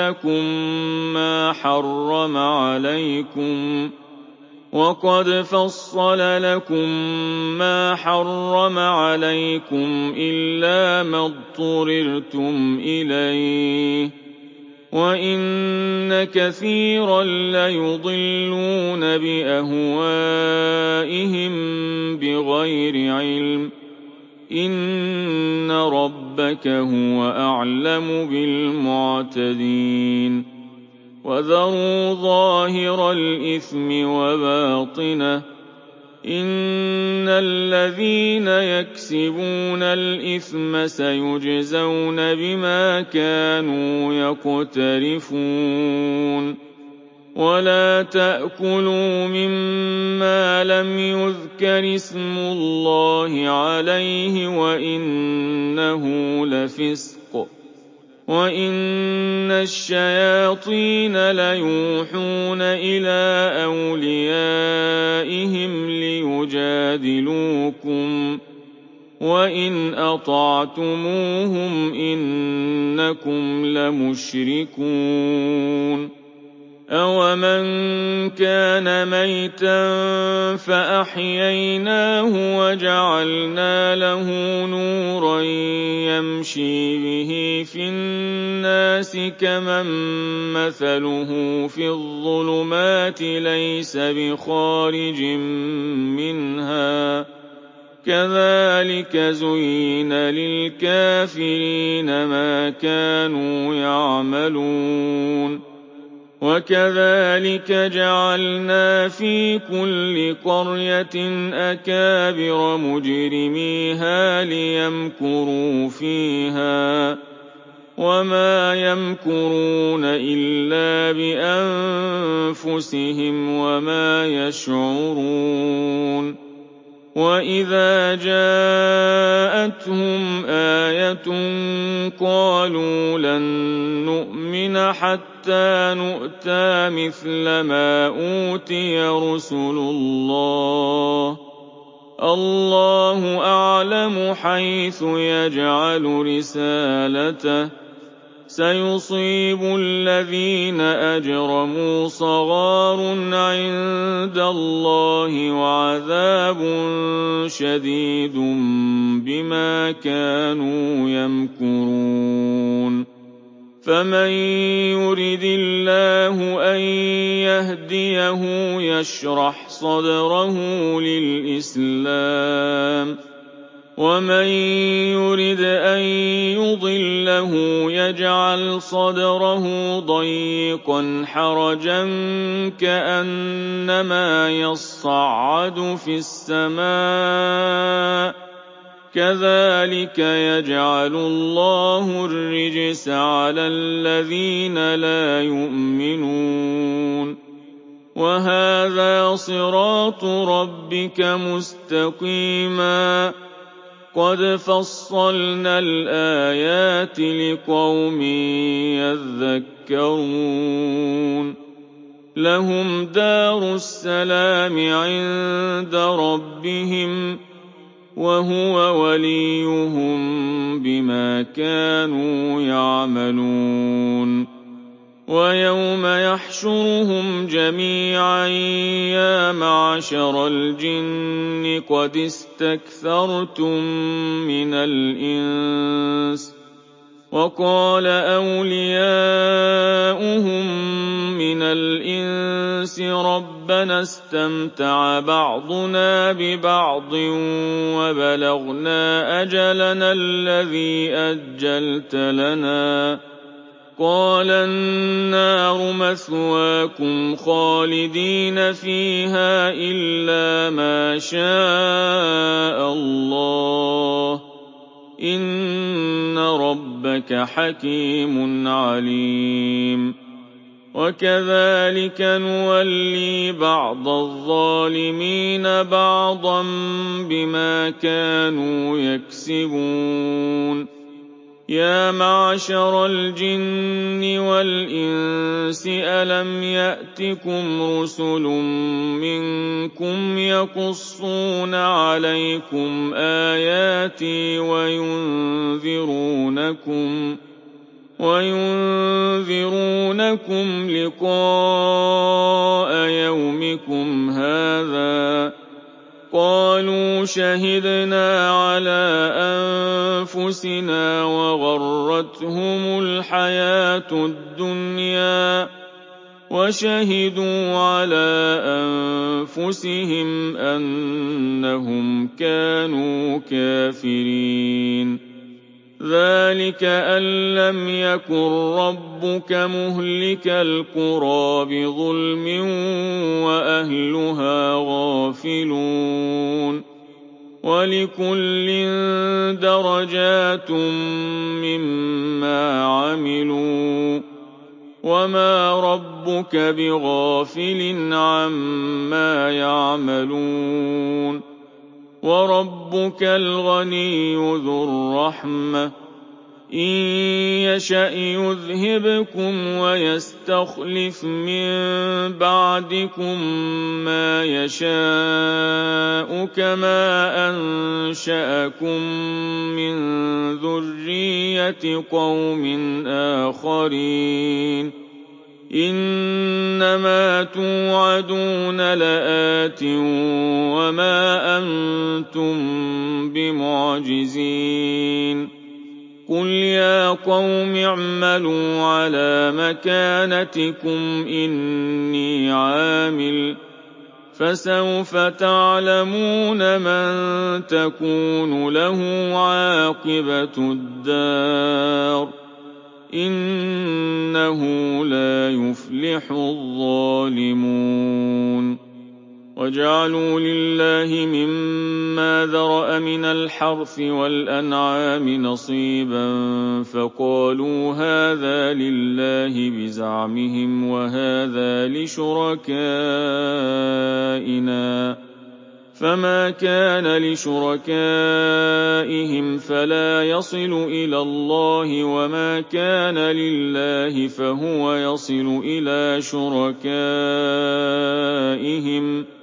لَكُم مَّا حَرَّمَ عَلَيْكُمْ إِلَّا مَا اضْطُرِرْتُمْ إِلَيْهِ ۗ وَإِنَّ كَثِيرًا لَّيُضِلُّونَ بِأَهْوَائِهِم بِغَيْرِ عِلْمٍ ۗ إِنَّ رَبَّكَ هُوَ أَعْلَمُ بِالْمُعْتَدِينَ وَذَرُوا ظَاهِرَ الْإِثْمِ وَبَاطِنَهُ ۚ إِنَّ الَّذِينَ يَكْسِبُونَ الْإِثْمَ سَيُجْزَوْنَ بِمَا كَانُوا يَقْتَرِفُونَ وَلَا تَأْكُلُوا مِمَّا لَمْ يُذْكَرِ اسْمُ اللَّهِ عَلَيْهِ وَإِنَّهُ لَفِسْقٌ ۗ وَإِنَّ الشَّيَاطِينَ لَيُوحُونَ إِلَىٰ أَوْلِيَائِهِمْ لِيُجَادِلُوكُمْ ۖ وَإِنْ أَطَعْتُمُوهُمْ إِنَّكُمْ لَمُشْرِكُونَ أَوَمَن كَانَ مَيْتًا فَأَحْيَيْنَاهُ وَجَعَلْنَا لَهُ نُورًا يَمْشِي بِهِ فِي النَّاسِ كَمَن مَّثَلُهُ فِي الظُّلُمَاتِ لَيْسَ بِخَارِجٍ مِّنْهَا ۚ كَذَٰلِكَ زُيِّنَ لِلْكَافِرِينَ مَا كَانُوا يَعْمَلُونَ وَكَذَٰلِكَ جَعَلْنَا فِي كُلِّ قَرْيَةٍ أَكَابِرَ مُجْرِمِيهَا لِيَمْكُرُوا فِيهَا ۖ وَمَا يَمْكُرُونَ إِلَّا بِأَنفُسِهِمْ وَمَا يَشْعُرُونَ وَإِذَا جَاءَتْهُمْ آيَةٌ قَالُوا لَن نُّؤْمِنَ حَتَّىٰ نُؤْتَىٰ مِثْلَ مَا أُوتِيَ رُسُلُ اللَّهِ ۘ اللَّهُ أَعْلَمُ حَيْثُ يَجْعَلُ رِسَالَتَهُ ۗ سَيُصِيبُ الَّذِينَ أَجْرَمُوا صَغَارٌ عِندَ اللَّهِ وَعَذَابٌ شَدِيدٌ بِمَا كَانُوا يَمْكُرُونَ فَمَن يُرِدِ اللَّهُ أَن يَهْدِيَهُ يَشْرَحْ صَدْرَهُ لِلْإِسْلَامِ ۖ وَمَن يُرِدْ أَن يُضِلَّهُ يَجْعَلْ صَدْرَهُ ضَيِّقًا حَرَجًا كَأَنَّمَا يَصَّعَّدُ فِي السَّمَاءِ ۚ كَذَٰلِكَ يَجْعَلُ اللَّهُ الرِّجْسَ عَلَى الَّذِينَ لَا يُؤْمِنُونَ وَهَٰذَا صِرَاطُ رَبِّكَ مُسْتَقِيمًا ۗ قَدْ فَصَّلْنَا الْآيَاتِ لِقَوْمٍ يَذَّكَّرُونَ لَهُمْ دَارُ السَّلَامِ عِندَ رَبِّهِمْ ۖ وَهُوَ وَلِيُّهُم بِمَا كَانُوا يَعْمَلُونَ وَيَوْمَ يَحْشُرُهُمْ جَمِيعًا يَا مَعْشَرَ الْجِنِّ قَدِ اسْتَكْثَرْتُم مِّنَ الْإِنسِ وَقَالَ أَوْلِيَاؤُهُم مِّنَ الْإِنسِ رَبَّنَا اسْتَمْتَعَ بَعْضُنَا بِبَعْضٍ وَبَلَغْنَا أَجَلَنَا الَّذِي أَجَّلْتَ لَنَا قَالَ النَّارُ مَثْوَاكُمْ خَالِدِينَ فِيهَا إِلَّا مَا شَاءَ اللَّهُ ۗ إِنَّ رَبَّكَ حَكِيمٌ عَلِيمٌ وَكَذَٰلِكَ نُوَلِّي بَعْضَ الظَّالِمِينَ بَعْضًا بِمَا كَانُوا يَكْسِبُونَ يَا مَعْشَرَ الْجِنِّ وَالْإِنسِ أَلَمْ يَأْتِكُمْ رُسُلٌ مِّنكُمْ يَقُصُّونَ عَلَيْكُمْ آيَاتِي وَيُنذِرُونَكُمْ لِقَاءَ يَوْمِكُمْ هَٰذَا ۚ قَالُوا شَهِدْنَا عَلَىٰ أَنفُسِنَا وَغَرَّتْهُمُ الْحَيَاةُ الدُّنْيَا وَشَهِدُوا عَلَىٰ أَنفُسِهِمْ أَنَّهُمْ كَانُوا كَافِرِينَ ذَٰلِكَ أَن لَّمْ يَكُن رَّبُّكَ مُهْلِكَ الْقُرَىٰ بِظُلْمٍ وَأَهْلُهَا غَافِلُونَ وَلِكُلٍّ دَرَجَاتٌ مِّمَّا عَمِلُوا ۚ وَمَا رَبُّكَ بِغَافِلٍ عَمَّا يَعْمَلُونَ وَرَبُّكَ الْغَنِيُّ ذُو الرَّحْمَةِ ۚ إِن يَشَأْ يُذْهِبْكُمْ وَيَسْتَخْلِفْ مِن بَعْدِكُم مَّا يَشَاءُ كَمَا أَنشَأَكُم مِّن ذُرِّيَّةِ قَوْمٍ آخَرِينَ إِنَّمَا تُوعَدُونَ لَآتٍ وَمَا أَنتُم بِمُعْجِزِينَ قُلْ يَا قَوْمِ اعْمَلُوا عَلَىٰ مَكَانَتِكُمْ إِنِّي عَامِلٌ ۖ فَسَوْفَ تَعْلَمُونَ مَن تَكُونُ لَهُ عَاقِبَةُ الدَّارِ ۗ إِنَّهُ لَا يُفْلِحُ الظَّالِمُونَ وَجَعَلُوا لِلَّهِ مِمَّا ذَرَأَ مِنَ الْحَرْثِ وَالْأَنْعَامِ نَصِيبًا فَقَالُوا هَٰذَا لِلَّهِ بِزَعْمِهِمْ وَهَٰذَا لِشُرَكَائِنَا ۖ فَمَا كَانَ لِشُرَكَائِهِمْ فَلَا يَصِلُ إِلَى اللَّهِ وَمَا كَانَ لِلَّهِ فَهُوَ يَصِلُ إِلَىٰ شُرَكَائِهِمْ ۗ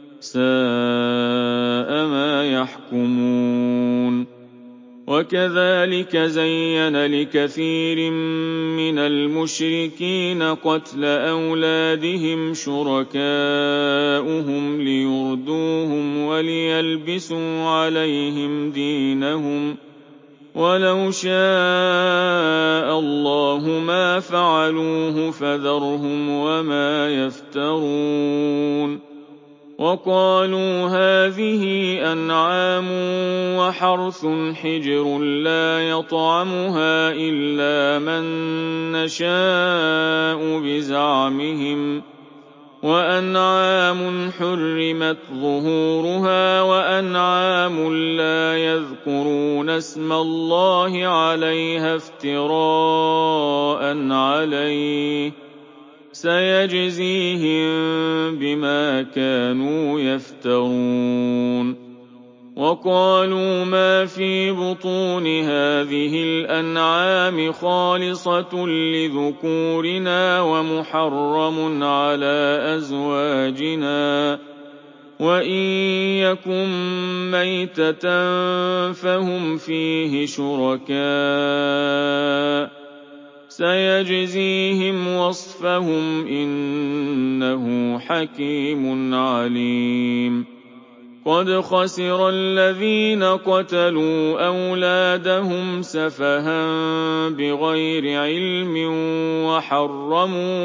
سَاءَ مَا يَحْكُمُونَ وَكَذَٰلِكَ زَيَّنَ لِكَثِيرٍ مِّنَ الْمُشْرِكِينَ قَتْلَ أَوْلَادِهِمْ شُرَكَاؤُهُمْ لِيُرْدُوهُمْ وَلِيَلْبِسُوا عَلَيْهِمْ دِينَهُمْ ۖ وَلَوْ شَاءَ اللَّهُ مَا فَعَلُوهُ فَذَرْهُمْ وَمَا يَفْتَرُونَ وَقَالُوا هَٰذِهِ أَنْعَامٌ وَحَرْثٌ حِجْرٌ لَّا يَطْعَمُهَا إِلَّا مَن نَّشَاءُ بِزَعْمِهِمْ ۖ وَأَنْعَامٌ حُرِّمَتْ ظُهُورُهَا وَأَنْعَامٌ لَّا يَذْكُرُونَ اسْمَ اللَّهِ عَلَيْهَا افْتِرَاءً عَلَيْهِ ۚ سَيَجْزِيهِم بِمَا كَانُوا يَفْتَرُونَ وَقَالُوا مَا فِي بُطُونِ هَٰذِهِ الْأَنْعَامِ خَالِصَةٌ لِّذُكُورِنَا وَمُحَرَّمٌ عَلَىٰ أَزْوَاجِنَا ۖ وَإِن يَكُن مَّيْتَةً فَهُمْ فِيهِ شُرَكَاءُ ۚ سيجزيهم وصفهم إنه حكيم عليم قد خسر الذين قتلوا أولادهم سفها بغير علم وحرموا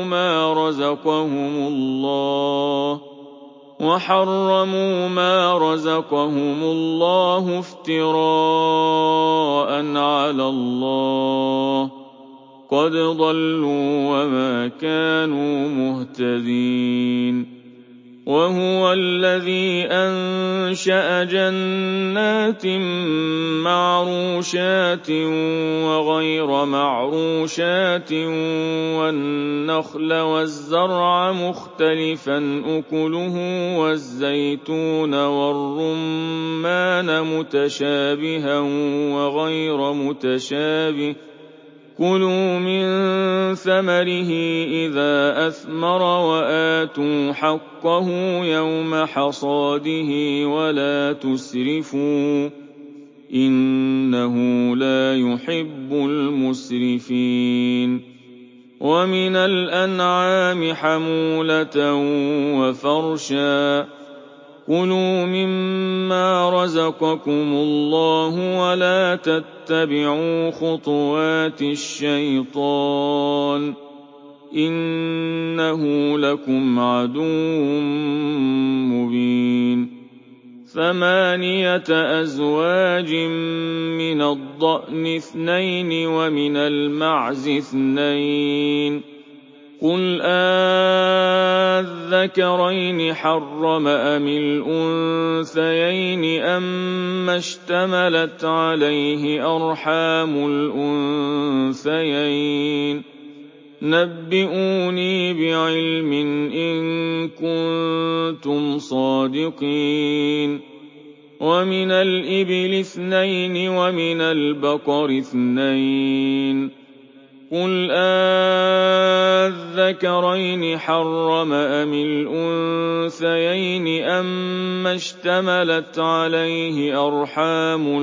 ما رزقهم الله افتراء على الله قد ضلوا وما كانوا مهتدين وهو الذي أنشأ جنات معروشات وغير معروشات والنخل والزرع مختلفا أكله والزيتون والرمان متشابها وغير متشابه كلوا من ثمره إذا أثمر وآتوا حقه يوم حصاده ولا تسرفوا إنه لا يحب المسرفين ومن الأنعام حمولة وفرشا كلوا مما رزقكم الله ولا تتبعوا خطوات الشيطان إنه لكم عدو مبين 8 أزواج من الضأن 2 ومن المعز 2 قل أذكرين حرم أم الأنثيين أما اشتملت عليه أرحام الأنثيين نبئوني بعلم إن كنتم صادقين ومن الإبل 2 ومن البقر 2 قل أذكرين حرم أم الأنثيين أما اشتملت عليه أرحام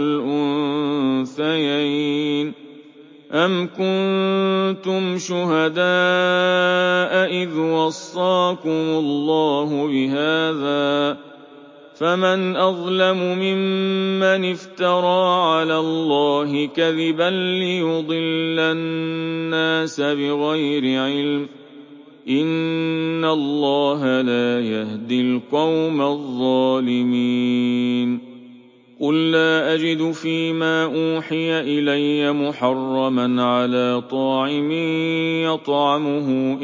الأنثيين أم كنتم شهداء إذ وصاكم الله بهذا فمن أظلم ممن افترى على الله كذبا ليضل الناس بغير علم إن الله لا يهدي القوم الظالمين قل لا أجد فيما أوحي إلي محرما على طاعم يطعمه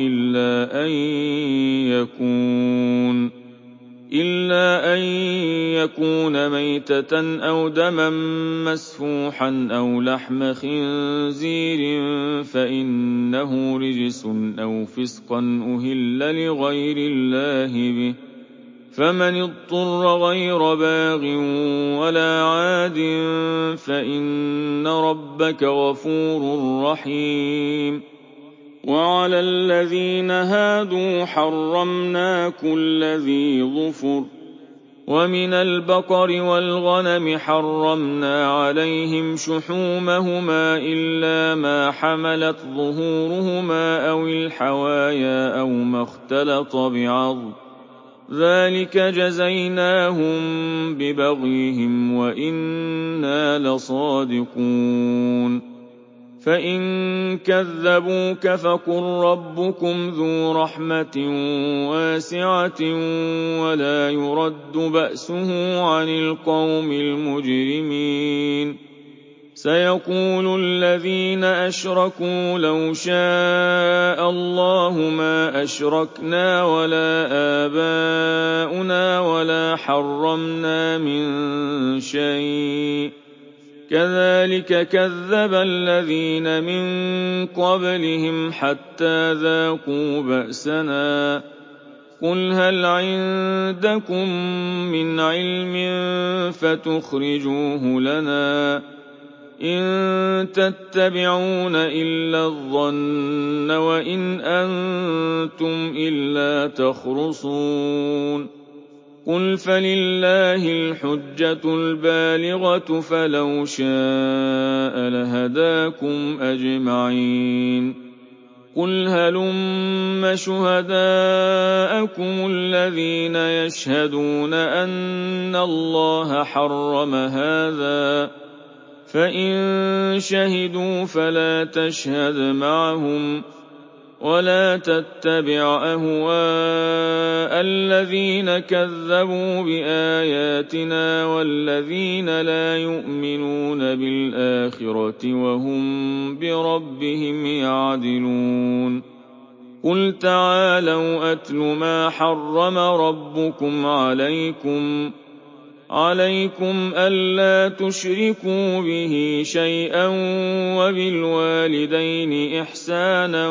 إلا أن يكون ميتة أو دما مسفوحا أو لحم خنزير فإنه رجس أو فسقا أهل لغير الله به فمن اضطر غير باغ ولا عاد فإن ربك غفور رحيم وعلى الذين هادوا حرمنا كل ذي ظفر ومن البقر والغنم حرمنا عليهم شحومهما إلا ما حملت ظهورهما أو الحوايا أو ما اختلط بعظم ذلك جزيناهم ببغيهم وإنا لصادقون فإن كذبوك فقل ربكم ذو رحمة واسعة ولا يرد بأسه عن القوم المجرمين سيقول الذين أشركوا لو شاء الله ما أشركنا ولا آباؤنا ولا حرمنا من شيء كذلك كذب الذين من قبلهم حتى ذاقوا بأسنا قل هل عندكم من علم فتخرجوه لنا إن تتبعون إلا الظن وإن أنتم إلا تخرصون قل فلله الحجة البالغة فلو شاء لهداكم أجمعين قُلْ هَلُمَّ شُهَدَاءَكُمُ الَّذِينَ يَشْهَدُونَ أَنَّ اللَّهَ حَرَّمَ هَٰذَا ۖ فَإِن شَهِدُوا فَلَا تَشْهَدْ مَعَهُمْ ۚ وَلَا تَتَّبِعْ أَهْوَاءَ الَّذِينَ كَذَّبُوا بِآيَاتِنَا وَالَّذِينَ لَا يُؤْمِنُونَ بِالْآخِرَةِ وَهُم بِرَبِّهِمْ يَعْدِلُونَ قُلْ تَعَالَوْا أَتْلُ مَا حَرَّمَ رَبُّكُمْ عَلَيْكُمْ أَلَّا تُشْرِكُوا بِهِ شَيْئًا وَبِالْوَالِدَيْنِ إِحْسَانًا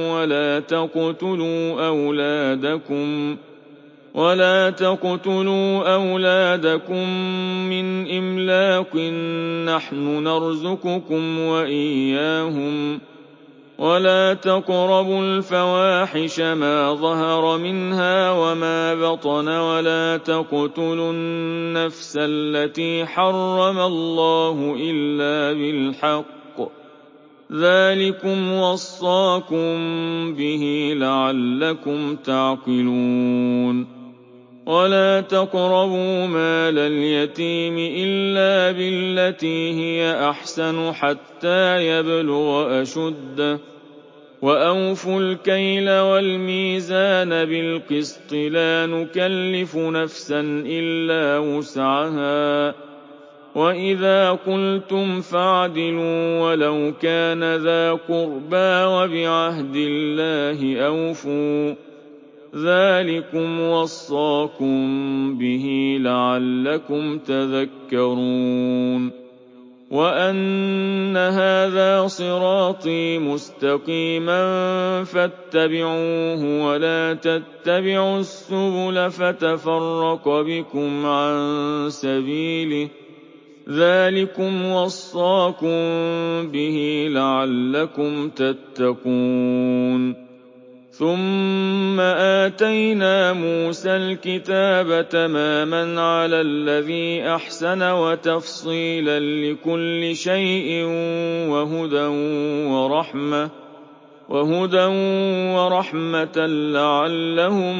وَلَا تَقْتُلُوا أَوْلَادَكُم مِّنْ إِمْلَاقٍ ۖ نَّحْنُ نَرْزُقُكُمْ وَإِيَّاهُمْ ۖ وَلَا تَقْرَبُوا الْفَوَاحِشَ مَا ظَهَرَ مِنْهَا وَمَا بَطَنَ وَلَا تَقْتُلُوا النَّفْسَ الَّتِي حَرَّمَ اللَّهُ إِلَّا بِالْحَقِّ ۚ ذَٰلِكُمْ وَصَّاكُم بِهِ لَعَلَّكُمْ تَعْقِلُونَ وَلَا تَقْرَبُوا مَالَ الْيَتِيمِ إِلَّا بِالَّتِي هِيَ أَحْسَنُ حَتَّىٰ يَبْلُغَ أَشُدَّهُ ۖ وَأَوْفُوا الْكَيْلَ وَالْمِيزَانَ بِالْقِسْطِ ۖ لَا نُكَلِّفُ نَفْسًا إِلَّا وُسْعَهَا ۖ وَإِذَا قُلْتُمْ فَاعْدِلُوا وَلَوْ كَانَ ذَا قُرْبَىٰ ۖ وَبِعَهْدِ اللَّهِ أَوْفُوا ۚ ذَٰلِكُمْ وَصَّاكُم بِهِ لَعَلَّكُمْ تَذَكَّرُونَ وَأَنَّ هَٰذَا صِرَاطِي مُسْتَقِيمًا فَاتَّبِعُوهُ وَلَا تَتَّبِعُوا السُّبُلَ فَتَفَرَّقَ بِكُمْ عَن سَبِيلِهِ ۚ ذَٰلِكُمْ وَصَّاكُم بِهِ لَعَلَّكُمْ تَتَّقُونَ ثُمَّ آتَيْنَا مُوسَى الْكِتَابَ تَمَامًا عَلَى الَّذِي أَحْسَنَ وَتَفْصِيلًا لِّكُلِّ شَيْءٍ وَهُدًى وَرَحْمَةً لَّعَلَّهُم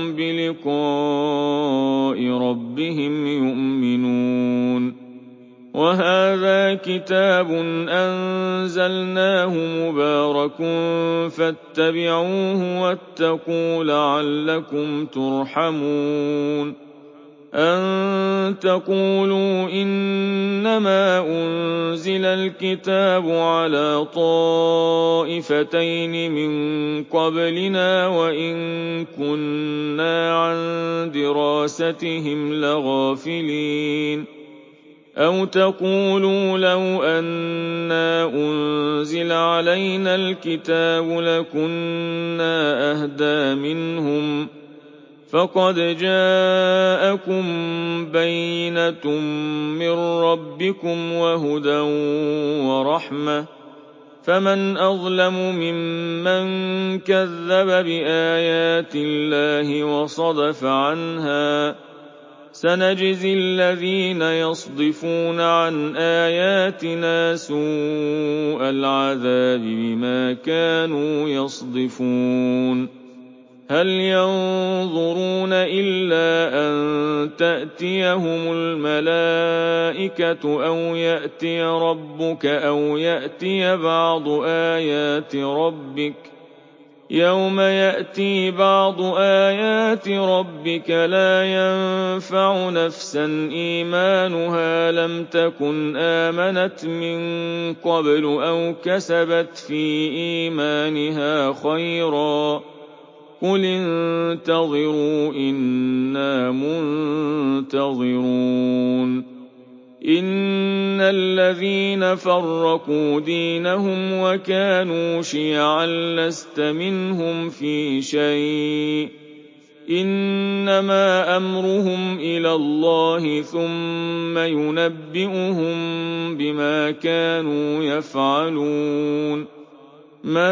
بِلِقَاءِ رَبِّهِمْ يُؤْمِنُونَ وَهَٰذَا كِتَابٌ أَنزَلْنَاهُ مُبَارَكٌ فَاتَّبِعُوهُ وَاتَّقُوا لَعَلَّكُمْ تُرْحَمُونَ أَن تَقُولُوا إِنَّمَا أُنزِلَ الْكِتَابُ عَلَىٰ طَائِفَتَيْنِ مِن قَبْلِنَا وَإِن كُنَّا عَن دِرَاسَتِهِمْ لَغَافِلِينَ أَوْ تَقُولُوا لَوْ أَنَّا أُنزِلَ عَلَيْنَا الْكِتَابُ لَكُنَّا أَهْدَىٰ مِنْهُمْ ۚ فَقَدْ جَاءَكُم بَيِّنَةٌ مِّن رَّبِّكُمْ وَهُدًى وَرَحْمَةٌ ۚ فَمَنْ أَظْلَمُ مِمَّن كَذَّبَ بِآيَاتِ اللَّهِ وَصَدَفَ عَنْهَا ۗ سَنَجْزِي الَّذِينَ يَصْدِفُونَ عَنْ آيَاتِنَا سُوءَ الْعَذَابِ بِمَا كَانُوا يَصْدِفُونَ هَلْ يَنظُرُونَ إِلَّا أَن تَأْتِيَهُمُ الْمَلَائِكَةُ أَوْ يَأْتِيَ رَبُّكَ أَوْ يَأْتِيَ بَعْضُ آيَاتِ رَبِّكَ ۗ يَوْمَ يَأْتِي بَعْضُ آيَاتِ رَبِّكَ لَا يَنفَعُ نَفْسًا إِيمَانُهَا لَمْ تَكُنْ آمَنَتْ مِن قَبْلُ أَوْ كَسَبَتْ فِي إِيمَانِهَا خَيْرًا ۗ قُلِ انتَظِرُوا إِنَّا مُنتَظِرُونَ إِنَّ الَّذِينَ فَرَّقُوا دِينَهُمْ وَكَانُوا شِيَعًا لَّسْتَ مِنْهُمْ فِي شَيْءٍ ۚ إِنَّمَا أَمْرُهُمْ إِلَى اللَّهِ ثُمَّ يُنَبِّئُهُم بِمَا كَانُوا يَفْعَلُونَ مَن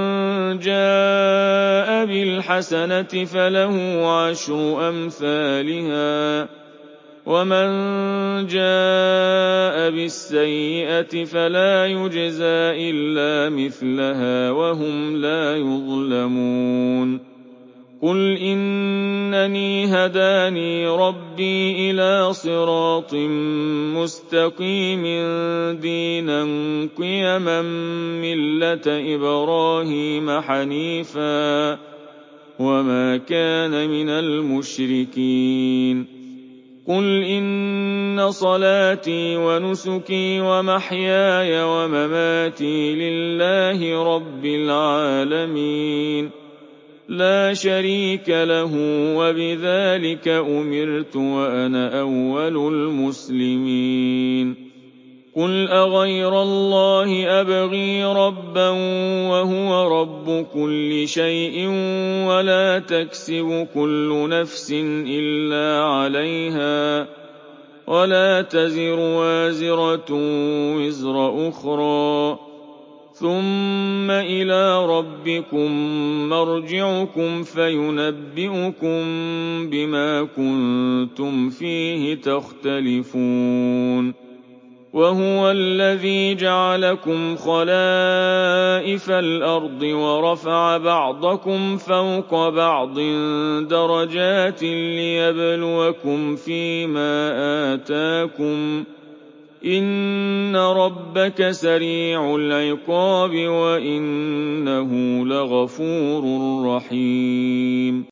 جَاءَ بِالْحَسَنَةِ فَلَهُ عَشْرُ أَمْثَالِهَا ۖ وَمَن جَاءَ بِالسَّيِّئَةِ فَلَا يُجْزَىٰ إِلَّا مِثْلَهَا وَهُمْ لَا يُظْلَمُونَ قُلْ إِنَّنِي هَدَانِي رَبِّي إِلَىٰ صِرَاطٍ مُّسْتَقِيمٍ دِينًا قِيَمًا مِّلَّةَ إِبْرَاهِيمَ حَنِيفًا وَمَا كَانَ مِنَ الْمُشْرِكِينَ قُلْ إِنَّ صَلَاتِي وَنُسُكِي وَمَحْيَايَ وَمَمَاتِي لِلَّهِ رَبِّ الْعَالَمِينَ لَا شَرِيكَ لَهُ وَبِذَٰلِكَ أُمِرْتُ وَأَنَا أَوَّلُ الْمُسْلِمِينَ قُلْ أَغَيْرَ اللَّهِ أَبْغِي رَبًّا وَهُوَ رَبُّ كُلِّ شَيْءٍ وَلَا تَكْسِبُ كُلُّ نَفْسٍ إِلَّا عَلَيْهَا وَلَا تَزِرُ وَازِرَةٌ وِزْرَ أُخْرَىٰ ثُمَّ إِلَىٰ رَبِّكُم مَّرْجِعُكُمْ فَيُنَبِّئُكُم بِمَا كُنتُمْ فِيهِ تَخْتَلِفُونَ وَهُوَ الَّذِي جَعَلَكُمْ خَلَائِفَ الْأَرْضِ وَرَفَعَ بَعْضَكُمْ فَوْقَ بَعْضٍ دَرَجَاتٍ لِّيَبْلُوَكُمْ فِيمَا آتَاكُمْ ۗ إِنَّ رَبَّكَ سَرِيعُ الْعِقَابِ وَإِنَّهُ لَغَفُورٌ رَّحِيمٌ